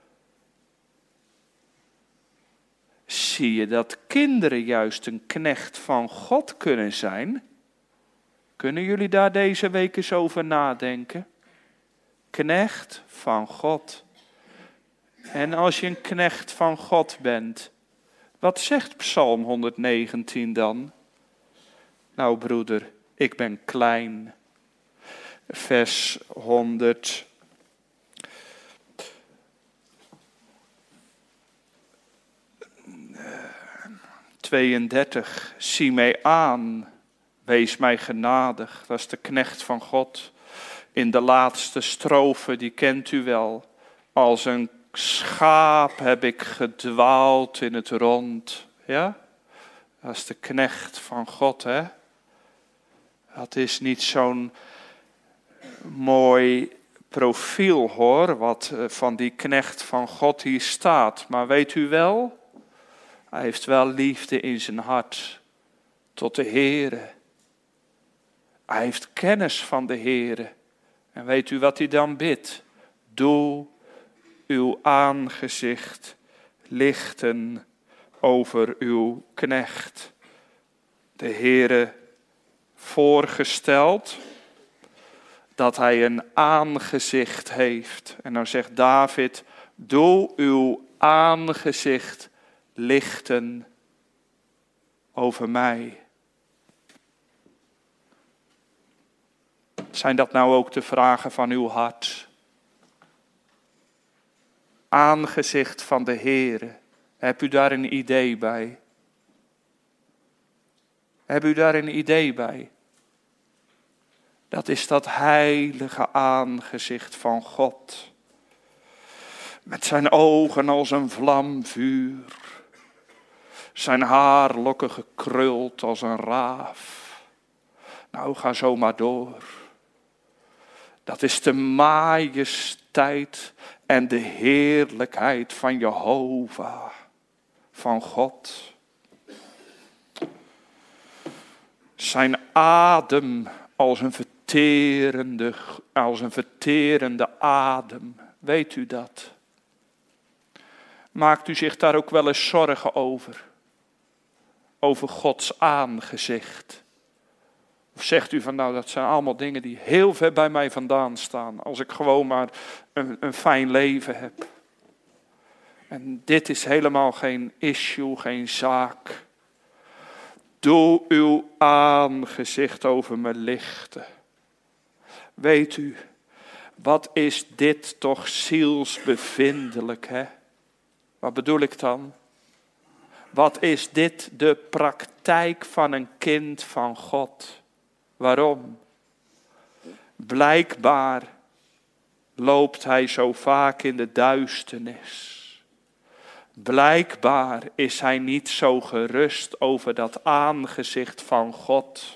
Zie je dat kinderen juist een knecht van God kunnen zijn? Kunnen jullie daar deze week eens over nadenken? Knecht van God. En als je een knecht van God bent, wat zegt Psalm 119 dan? Nou broeder, ik ben klein. Vers 132. Zie mij aan, wees mij genadig. Dat is de knecht van God. In de laatste strofe, die kent u wel. Als een schaap heb ik gedwaald in het rond. Ja? Dat is de knecht van God, hè? Dat is niet zo'n mooi profiel, hoor, wat van die knecht van God hier staat. Maar weet u wel, hij heeft wel liefde in zijn hart tot de Heere. Hij heeft kennis van de Heere. En weet u wat hij dan bidt? Doe uw aangezicht lichten over uw knecht. De Heere voorgesteld dat hij een aangezicht heeft. En dan zegt David, doe uw aangezicht lichten over mij. Zijn dat nou ook de vragen van uw hart? Aangezicht van de Heere. Heb u daar een idee bij? Heb u daar een idee bij? Dat is dat heilige aangezicht van God. Met zijn ogen als een vlam vuur. Zijn haarlokken gekruld als een raaf. Nou, ga zo maar door. Dat is de majesteit en de heerlijkheid van Jehovah, van God. Zijn adem als een verterende adem. Weet u dat? Maakt u zich daar ook wel eens zorgen over? Over Gods aangezicht? Of zegt u van nou, dat zijn allemaal dingen die heel ver bij mij vandaan staan. Als ik gewoon maar een fijn leven heb. En dit is helemaal geen issue, geen zaak. Doe uw aangezicht over me lichten. Weet u, wat is dit toch zielsbevindelijk, hè? Wat bedoel ik dan? Wat is dit de praktijk van een kind van God? Waarom? Blijkbaar loopt hij zo vaak in de duisternis. Blijkbaar is hij niet zo gerust over dat aangezicht van God.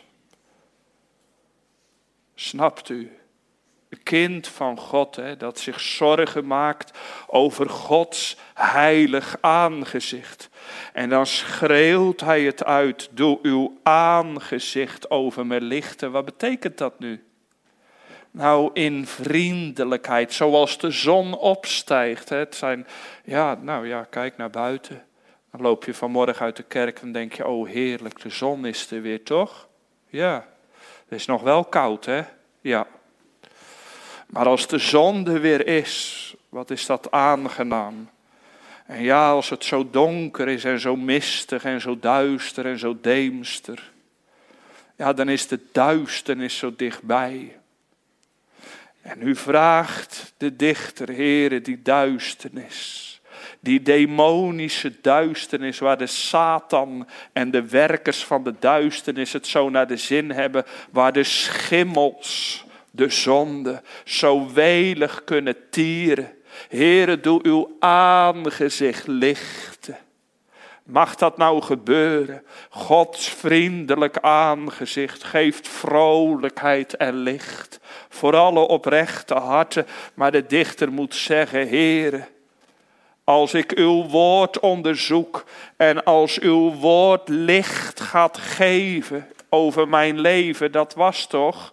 Snapt u? Een kind van God, hè, dat zich zorgen maakt over Gods heilig aangezicht. En dan schreeuwt hij het uit, doe uw aangezicht over me lichten. Wat betekent dat nu? Nou, in vriendelijkheid, zoals de zon opstijgt. Hè. Het zijn, kijk naar buiten. Dan loop je vanmorgen uit de kerk en denk je, oh heerlijk, de zon is er weer, toch? Ja, het is nog wel koud, hè? Ja. Maar als de zon er weer is, wat is dat aangenaam. En ja, als het zo donker is en zo mistig en zo duister en zo deemster. Ja, dan is de duisternis zo dichtbij. En u vraagt de dichter, Heere, die duisternis. Die demonische duisternis waar de Satan en de werkers van de duisternis het zo naar de zin hebben. Waar de schimmels, de zonde, zo welig kunnen tieren. Heere, doe uw aangezicht lichten. Mag dat nou gebeuren? Gods vriendelijk aangezicht geeft vrolijkheid en licht. Voor alle oprechte harten. Maar de dichter moet zeggen, Heere, als ik uw woord onderzoek en als uw woord licht gaat geven over mijn leven, dat was toch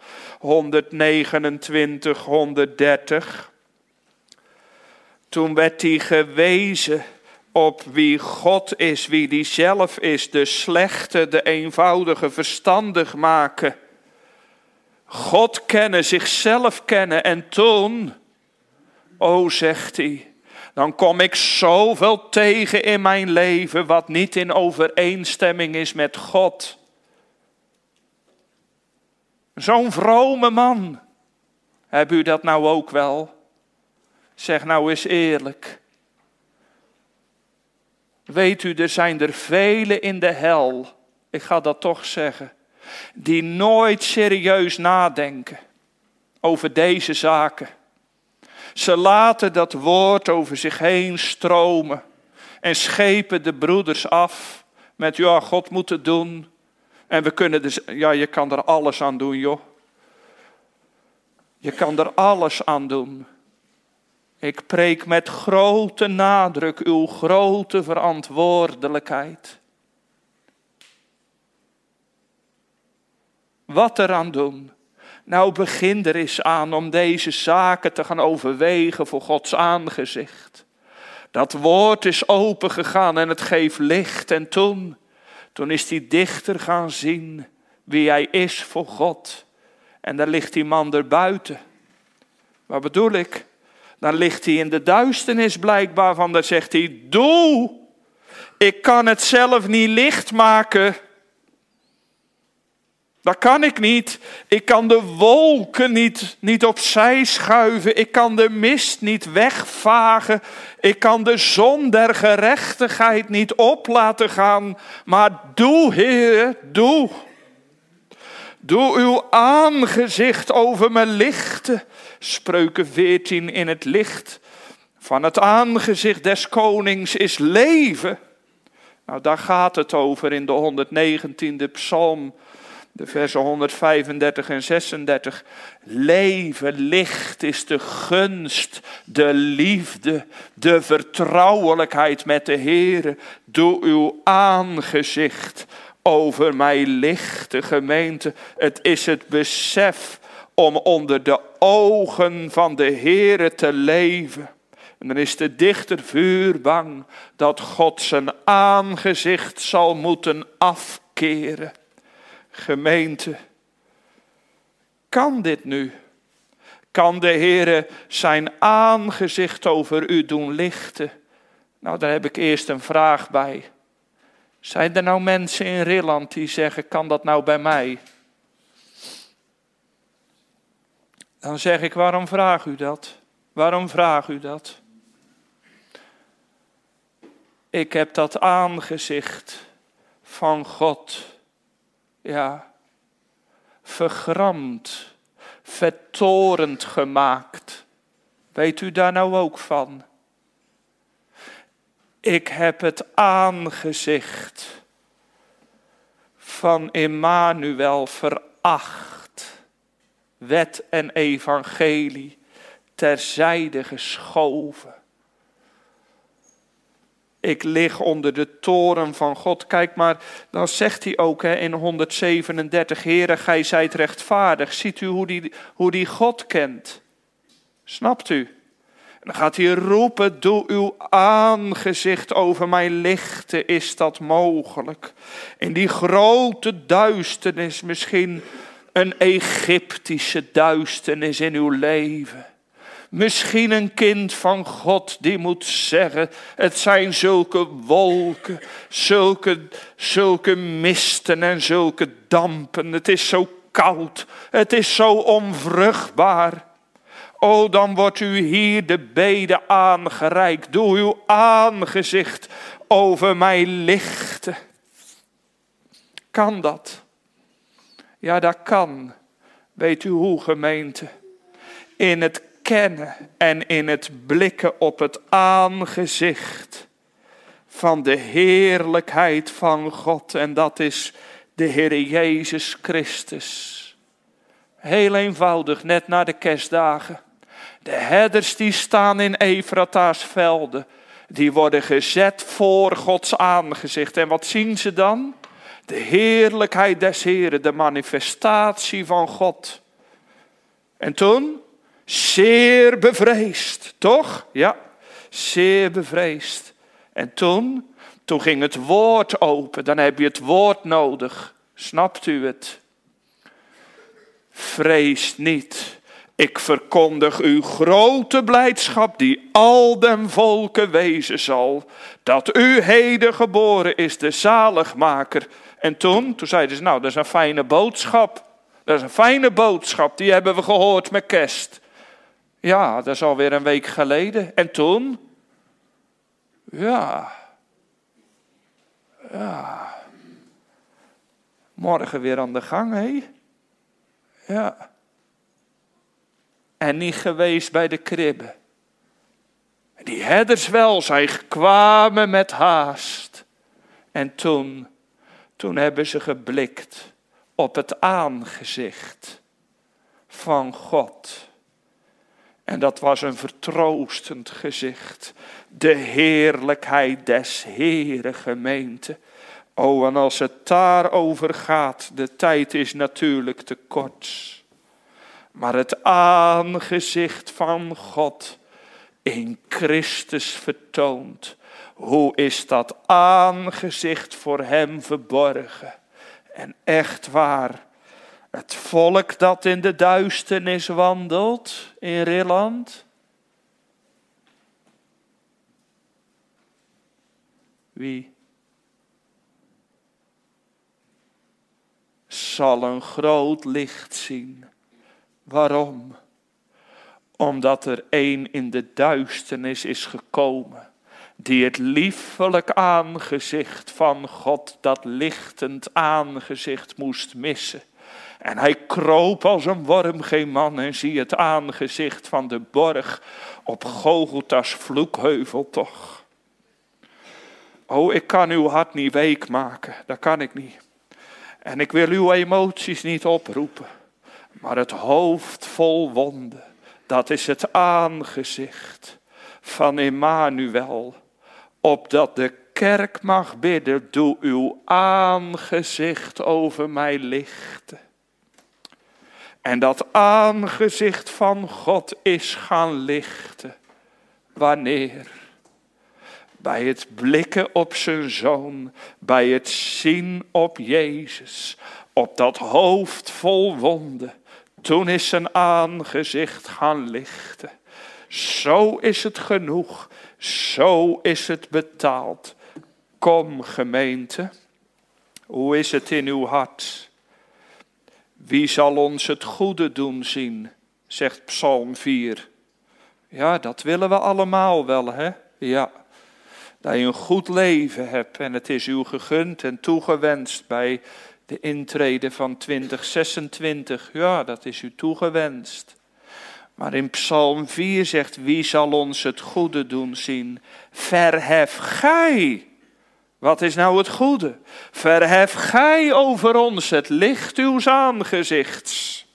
129, 130. Toen werd hij gewezen op wie God is, wie die zelf is, de slechte, de eenvoudige, verstandig maken. God kennen, zichzelf kennen en toen O, zegt hij, dan kom ik zoveel tegen in mijn leven wat niet in overeenstemming is met God. Zo'n vrome man. Heb u dat nou ook wel? Zeg nou eens eerlijk. Weet u, er zijn er velen in de hel, ik ga dat toch zeggen, die nooit serieus nadenken over deze zaken. Ze laten dat woord over zich heen stromen en schepen de broeders af met, ja, God moet het doen. En we kunnen dus, ja, je kan er alles aan doen, joh. Je kan er alles aan doen. Ik preek met grote nadruk uw grote verantwoordelijkheid. Wat eraan doen? Nou, begin er eens aan om deze zaken te gaan overwegen voor Gods aangezicht. Dat woord is open gegaan en het geeft licht. En toen is die dichter gaan zien wie hij is voor God. En daar ligt die man erbuiten. Wat bedoel ik? Dan ligt hij in de duisternis blijkbaar van. Dan zegt hij, doe, ik kan het zelf niet licht maken. Dat kan ik niet. Ik kan de wolken niet opzij schuiven. Ik kan de mist niet wegvagen. Ik kan de zon der gerechtigheid niet op laten gaan. Maar doe, Heer, doe. Doe uw aangezicht over me lichten. Spreuken 14, in het licht van het aangezicht des konings is leven. Nou, daar gaat het over in de 119e psalm. De versen 135 en 36. Leven, licht is de gunst, de liefde, de vertrouwelijkheid met de Heere. Doe uw aangezicht over mij lichten, gemeente. Het is het besef om onder de ogen van de Heere te leven. En dan is de dichter vuurbang dat God zijn aangezicht zal moeten afkeren. Gemeente, kan dit nu? Kan de Heere zijn aangezicht over u doen lichten? Nou, daar heb ik eerst een vraag bij. Zijn er nou mensen in Rilland die zeggen, kan dat nou bij mij? Dan zeg ik, waarom vraag u dat? Waarom vraag u dat? Ik heb dat aangezicht van God, ja, vergramd, vertorend gemaakt. Weet u daar nou ook van? Ik heb het aangezicht van Immanuel veracht. Wet en evangelie terzijde geschoven. Ik lig onder de toren van God. Kijk maar, dan zegt hij ook in 137, Heere, gij zijt rechtvaardig. Ziet u hoe die God kent? Snapt u? En dan gaat hij roepen, doe uw aangezicht over mij lichten, is dat mogelijk? In die grote duisternis, misschien een Egyptische duisternis in uw leven. Misschien een kind van God die moet zeggen, het zijn zulke wolken, zulke misten en zulke dampen. Het is zo koud, het is zo onvruchtbaar. O, dan wordt u hier de bede aangereikt. Doe uw aangezicht over mij lichten. Kan dat? Ja, dat kan. Weet u hoe, gemeente? In het kennen en in het blikken op het aangezicht van de heerlijkheid van God. En dat is de Heer Jezus Christus. Heel eenvoudig, net na de kerstdagen. De herders die staan in Efrata's velden, die worden gezet voor Gods aangezicht. En wat zien ze dan? De heerlijkheid des Heren, de manifestatie van God. En toen? Zeer bevreesd, toch? Ja, zeer bevreesd. En toen ging het woord open. Dan heb je het woord nodig. Snapt u het? Vrees niet. Ik verkondig uw grote blijdschap die al den volken wezen zal. Dat u heden geboren is, de zaligmaker. En toen zeiden ze, nou dat is een fijne boodschap. Dat is een fijne boodschap, die hebben we gehoord met kerst. Ja, dat is alweer een week geleden. En toen? Ja. Morgen weer aan de gang, hé? Ja. En niet geweest bij de kribbe. Die herders wel, zij kwamen met haast. En toen hebben ze geblikt op het aangezicht van God. En dat was een vertroostend gezicht. De heerlijkheid des Heeren gemeente. Oh, en als het daarover gaat, de tijd is natuurlijk te kort. Maar het aangezicht van God in Christus vertoond. Hoe is dat aangezicht voor hem verborgen? En echt waar, het volk dat in de duisternis wandelt in Rilland. Wie? Zal een groot licht zien. Waarom? Omdat er een in de duisternis is gekomen, die het liefelijk aangezicht van God, dat lichtend aangezicht moest missen. En hij kroop als een worm geen man en zie het aangezicht van de borg op Golgotha's vloekheuvel toch. Oh, ik kan uw hart niet week maken, dat kan ik niet. En ik wil uw emoties niet oproepen. Maar het hoofd vol wonden, dat is het aangezicht van Emmanuel. Opdat de kerk mag bidden, doe uw aangezicht over mij lichten. En dat aangezicht van God is gaan lichten. Wanneer? Bij het blikken op zijn zoon, bij het zien op Jezus, op dat hoofd vol wonden. Toen is zijn aangezicht gaan lichten. Zo is het genoeg, zo is het betaald. Kom gemeente, hoe is het in uw hart? Wie zal ons het goede doen zien, zegt Psalm 4. Ja, dat willen we allemaal wel, hè? Ja. Dat je een goed leven hebt en het is u gegund en toegewenst bij de intrede van 2026. Ja, dat is u toegewenst. Maar in Psalm 4 zegt, wie zal ons het goede doen zien? Verhef gij. Wat is nou het goede? Verhef gij over ons het licht uws aangezichts.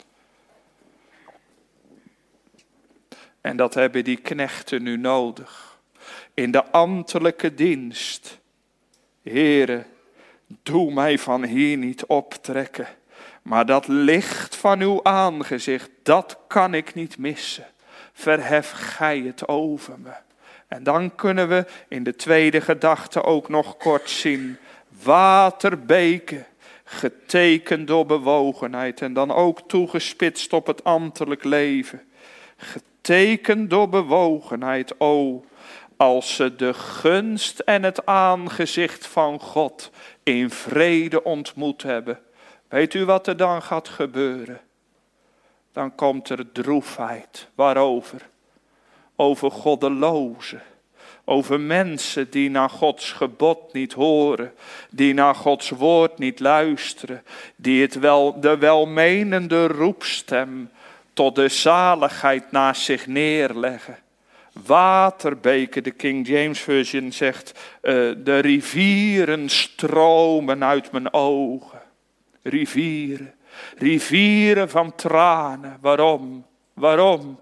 En dat hebben die knechten nu nodig. In de ambtelijke dienst. Heere, doe mij van hier niet optrekken. Maar dat licht van uw aangezicht, dat kan ik niet missen. Verhef gij het over me. En dan kunnen we in de tweede gedachte ook nog kort zien. Waterbeken, getekend door bewogenheid. En dan ook toegespitst op het ambtelijk leven. Getekend door bewogenheid, o, als ze de gunst en het aangezicht van God in vrede ontmoet hebben. Weet u wat er dan gaat gebeuren? Dan komt er droefheid. Waarover? Over goddelozen. Over mensen die naar Gods gebod niet horen. Die naar Gods woord niet luisteren. Die de welmenende roepstem tot de zaligheid naast zich neerleggen. Waterbeken, de King James Version zegt, de rivieren stromen uit mijn ogen. Rivieren, rivieren van tranen. Waarom? Waarom?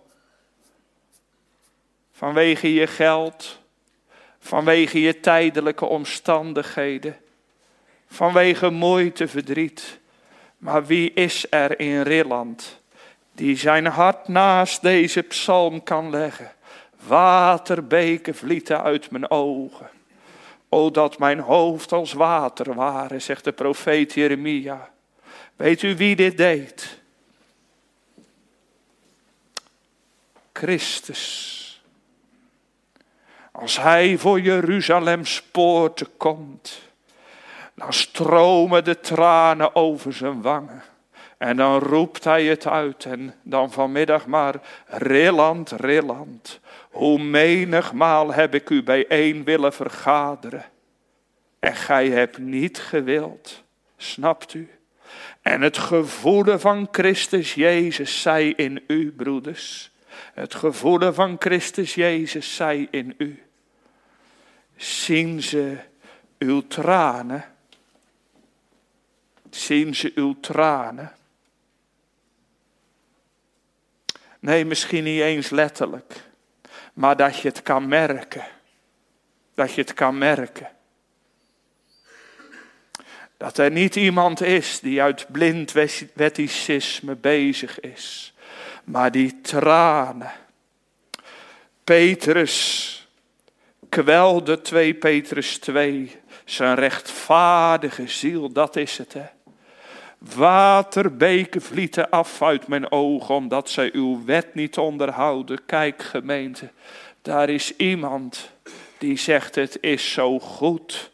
Vanwege je geld, vanwege je tijdelijke omstandigheden, vanwege moeite, verdriet. Maar wie is er in Rilland die zijn hart naast deze psalm kan leggen? Waterbeken vlieten uit mijn ogen. O, dat mijn hoofd als water ware, zegt de profeet Jeremia. Weet u wie dit deed? Christus. Als hij voor Jeruzalems poorten komt, dan stromen de tranen over zijn wangen. En dan roept hij het uit en dan vanmiddag maar, rilland, rilland. Hoe menigmaal heb ik u bijeen willen vergaderen. En gij hebt niet gewild, snapt u? En het gevoelen van Christus Jezus zij in u, broeders. Het gevoelen van Christus Jezus zij in u. Zien ze uw tranen? Zien ze uw tranen? Nee, misschien niet eens letterlijk. Maar dat je het kan merken. Dat je het kan merken. Dat er niet iemand is die uit blind wetticisme bezig is. Maar die tranen. Petrus kwelde 2 Petrus 2. Zijn rechtvaardige ziel, dat is het hè. Waterbeken vlieten af uit mijn ogen, omdat zij uw wet niet onderhouden. Kijk gemeente, daar is iemand die zegt het is zo goed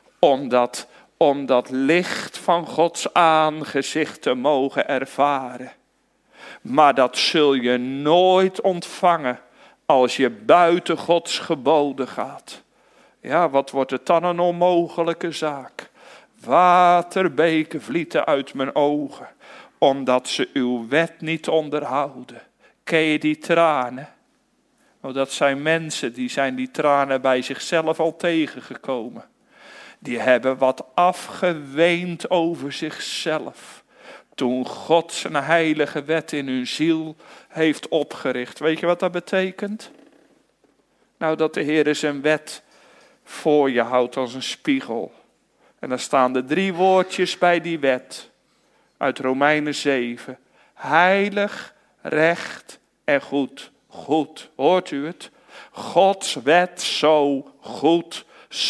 om dat licht van Gods aangezicht te mogen ervaren. Maar dat zul je nooit ontvangen als je buiten Gods geboden gaat. Ja, wat wordt het dan een onmogelijke zaak? Waterbeken vlieten uit mijn ogen, omdat ze uw wet niet onderhouden. Ken je die tranen? Nou, dat zijn mensen die zijn die tranen bij zichzelf al tegengekomen. Die hebben wat afgeweend over zichzelf. Toen God zijn heilige wet in hun ziel heeft opgericht. Weet je wat dat betekent? Nou, dat de Heer zijn wet voor je houdt als een spiegel. En dan staan er 3 woordjes bij die wet. Uit Romeinen 7. Heilig, recht en goed. Goed, hoort u het? Gods wet zo goed,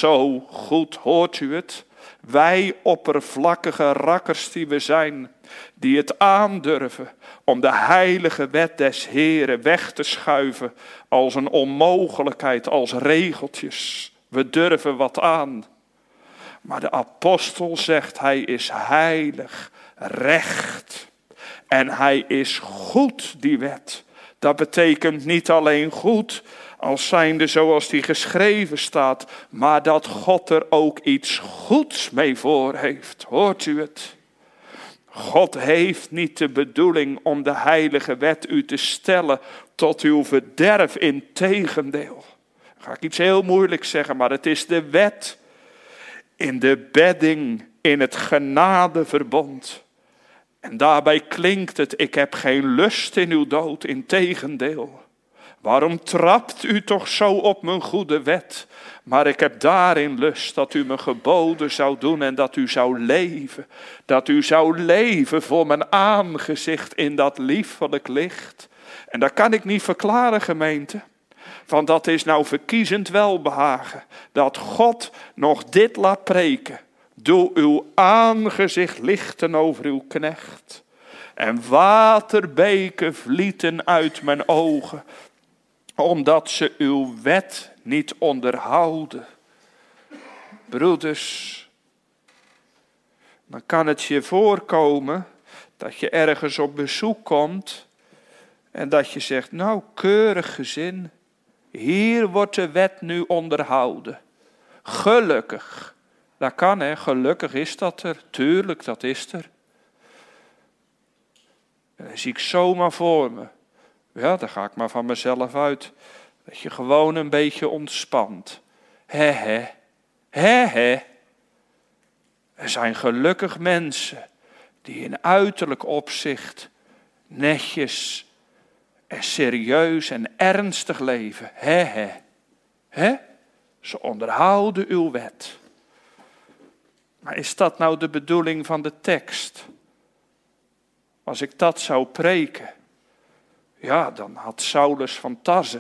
hoort u het? Wij oppervlakkige rakkers die we zijn, die het aandurven om de heilige wet des Heren weg te schuiven als een onmogelijkheid, als regeltjes. We durven wat aan. Maar de apostel zegt, hij is heilig, recht en hij is goed, die wet. Dat betekent niet alleen goed, als zijnde zoals die geschreven staat, maar dat God er ook iets goeds mee voor heeft. Hoort u het? God heeft niet de bedoeling om de heilige wet u te stellen tot uw verderf, integendeel. Dan ga ik iets heel moeilijks zeggen, maar het is de wet in de bedding, in het genadeverbond. En daarbij klinkt het, ik heb geen lust in uw dood, integendeel. Waarom trapt u toch zo op mijn goede wet? Maar ik heb daarin lust dat u me geboden zou doen en dat u zou leven. Dat u zou leven voor mijn aangezicht in dat liefelijk licht. En dat kan ik niet verklaren, gemeente. Want dat is nou verkiezend welbehagen. Dat God nog dit laat preken. Doe uw aangezicht lichten over uw knecht. En waterbeken vlieten uit mijn ogen, omdat ze uw wet niet onderhouden. Broeders, dan kan het je voorkomen dat je ergens op bezoek komt en dat je zegt, nou, keurig gezin, hier wordt de wet nu onderhouden. Gelukkig. Dat kan hè, gelukkig is dat er. Tuurlijk, dat is er. En dan zie ik zomaar voor me. Ja, dan ga ik maar van mezelf uit. Dat je gewoon een beetje ontspant. He. Er zijn gelukkig mensen die in uiterlijk opzicht netjes en serieus en ernstig leven. He. Ze onderhouden uw wet. Maar is dat nou de bedoeling van de tekst? Als ik dat zou preken, ja, dan had Saulus van Tarse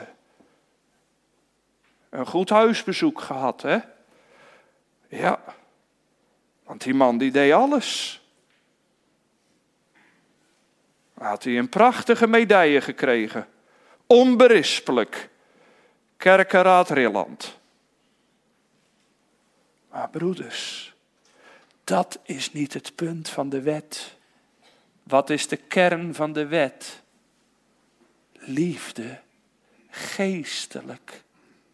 een goed huisbezoek gehad, hè? Ja, want die man die deed alles. Had hij een prachtige medaille gekregen. Onberispelijk. Kerkenraad Rilland. Maar broeders, dat is niet het punt van de wet. Wat is de kern van de wet? Liefde, geestelijk.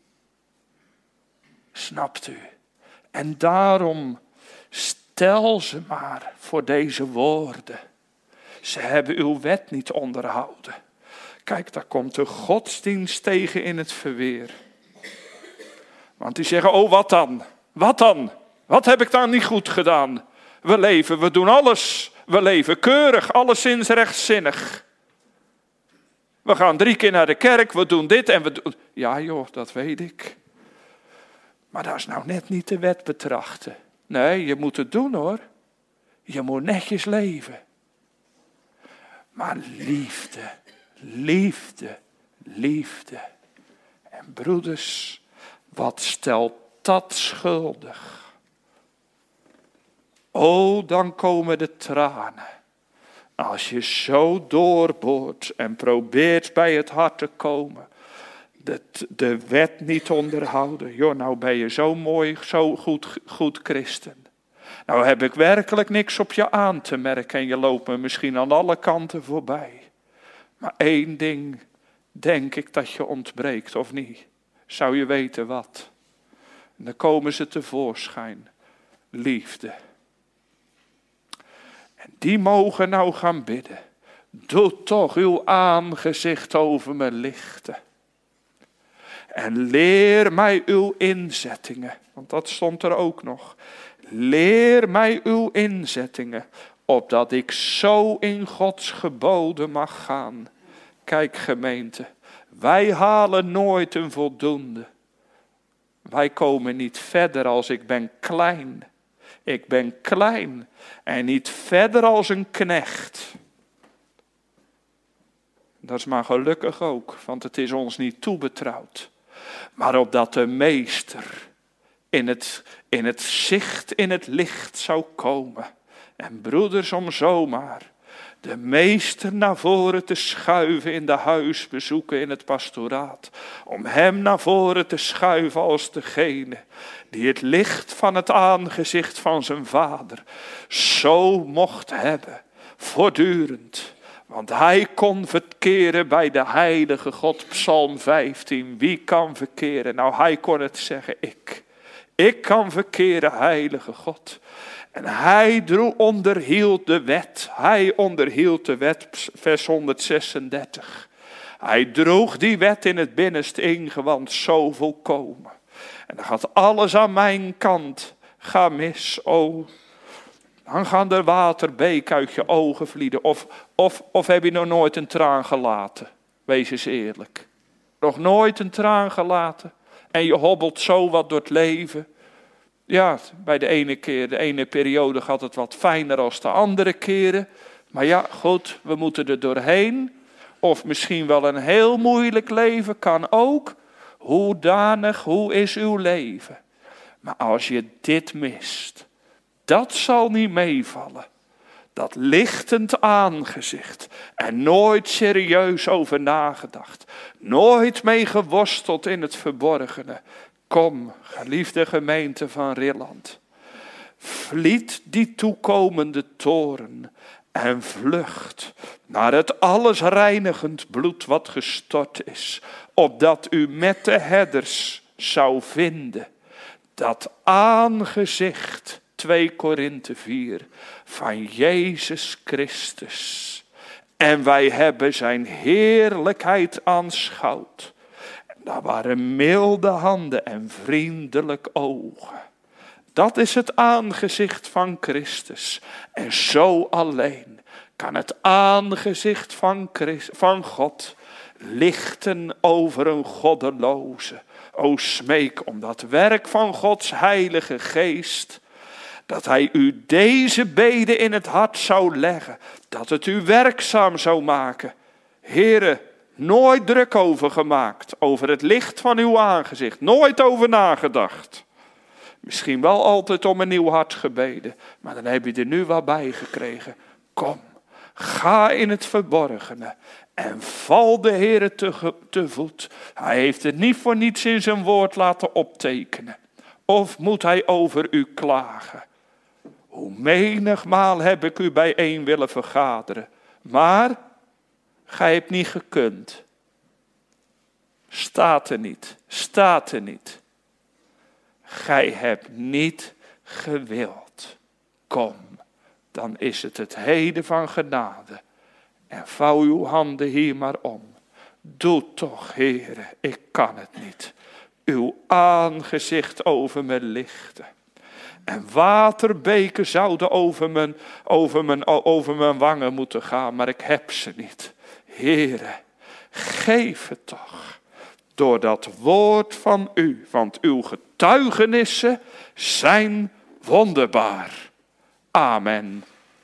Snapt u? En daarom stel ze maar voor deze woorden. Ze hebben uw wet niet onderhouden. Kijk, daar komt de godsdienst tegen in het verweer. Want die zeggen, oh wat dan? Wat dan? Wat heb ik dan niet goed gedaan? We doen alles. We leven keurig, alleszins rechtzinnig. We gaan 3 keer naar de kerk, we doen dit en we doen... Ja joh, dat weet ik. Maar dat is nou net niet de wet betrachten. Nee, je moet het doen hoor. Je moet netjes leven. Maar liefde, liefde, liefde. En broeders, wat stelt dat schuldig? O, dan komen de tranen. Als je zo doorboort en probeert bij het hart te komen. De wet niet onderhouden. Joh, nou ben je zo mooi, zo goed christen. Nou heb ik werkelijk niks op je aan te merken en je loopt me misschien aan alle kanten voorbij. Maar 1 ding denk ik dat je ontbreekt, of niet? Zou je weten wat? En dan komen ze tevoorschijn. Liefde. En die mogen nou gaan bidden. Doe toch uw aangezicht over me lichten. En leer mij uw inzettingen. Want dat stond er ook nog. Leer mij uw inzettingen. Opdat ik zo in Gods geboden mag gaan. Kijk gemeente. Wij halen nooit een voldoende. Wij komen niet verder als ik ben klein. Ik ben klein. En niet verder als een knecht. Dat is maar gelukkig ook. Want het is ons niet toebetrouwd. Maar opdat de meester in het zicht, in het licht zou komen. En broeders, om zomaar de meester naar voren te schuiven in de huisbezoeken in het pastoraat. Om hem naar voren te schuiven als degene die het licht van het aangezicht van zijn vader zo mocht hebben, voortdurend. Want hij kon verkeren bij de heilige God, Psalm 15. Wie kan verkeren? Nou, hij kon het zeggen, ik. Ik kan verkeren, heilige God. En hij onderhield de wet. Hij onderhield de wet, vers 136. Hij droeg die wet in het binnenste ingewand zo volkomen. En dan gaat alles aan mijn kant, ga mis, oh. Dan gaan er waterbeken uit je ogen vlieden. Of heb je nog nooit een traan gelaten? Wees eens eerlijk. Nog nooit een traan gelaten. En je hobbelt zo wat door het leven. Ja, bij de ene periode gaat het wat fijner als de andere keren. Maar ja, goed, we moeten er doorheen. Of misschien wel een heel moeilijk leven kan ook. Hoe is uw leven? Maar als je dit mist, dat zal niet meevallen. Dat lichtend aangezicht. En nooit serieus over nagedacht. Nooit mee geworsteld in het verborgene. Kom, geliefde gemeente van Rilland. Vliet die toekomende toren. En vlucht naar het allesreinigend bloed wat gestort is. Opdat u met de herders zou vinden. Dat aangezicht. 2 Korinthe 4, van Jezus Christus. En wij hebben zijn heerlijkheid aanschouwd. En daar waren milde handen en vriendelijk ogen. Dat is het aangezicht van Christus. En zo alleen kan het aangezicht van God lichten over een goddeloze. O smeek om dat werk van Gods heilige geest, dat hij u deze bede in het hart zou leggen. Dat het u werkzaam zou maken. Here, nooit druk over gemaakt. Over het licht van uw aangezicht. Nooit over nagedacht. Misschien wel altijd om een nieuw hart gebeden. Maar dan heb je er nu wat bij gekregen. Kom, ga in het verborgene. en val de Heere te voet. Hij heeft het niet voor niets in zijn woord laten optekenen. Of moet hij over u klagen? Hoe menigmaal heb ik u bijeen willen vergaderen. Maar gij hebt niet gekund. Staat er niet. Gij hebt niet gewild. Kom, dan is het heden van genade. En vouw uw handen hier maar om. Doe toch, Heere, ik kan het niet. Uw aangezicht over me lichten. En waterbeken zouden over mijn wangen moeten gaan, maar ik heb ze niet. Heere, geef het toch. Door dat woord van u, want uw getuigenissen zijn wonderbaar. Amen.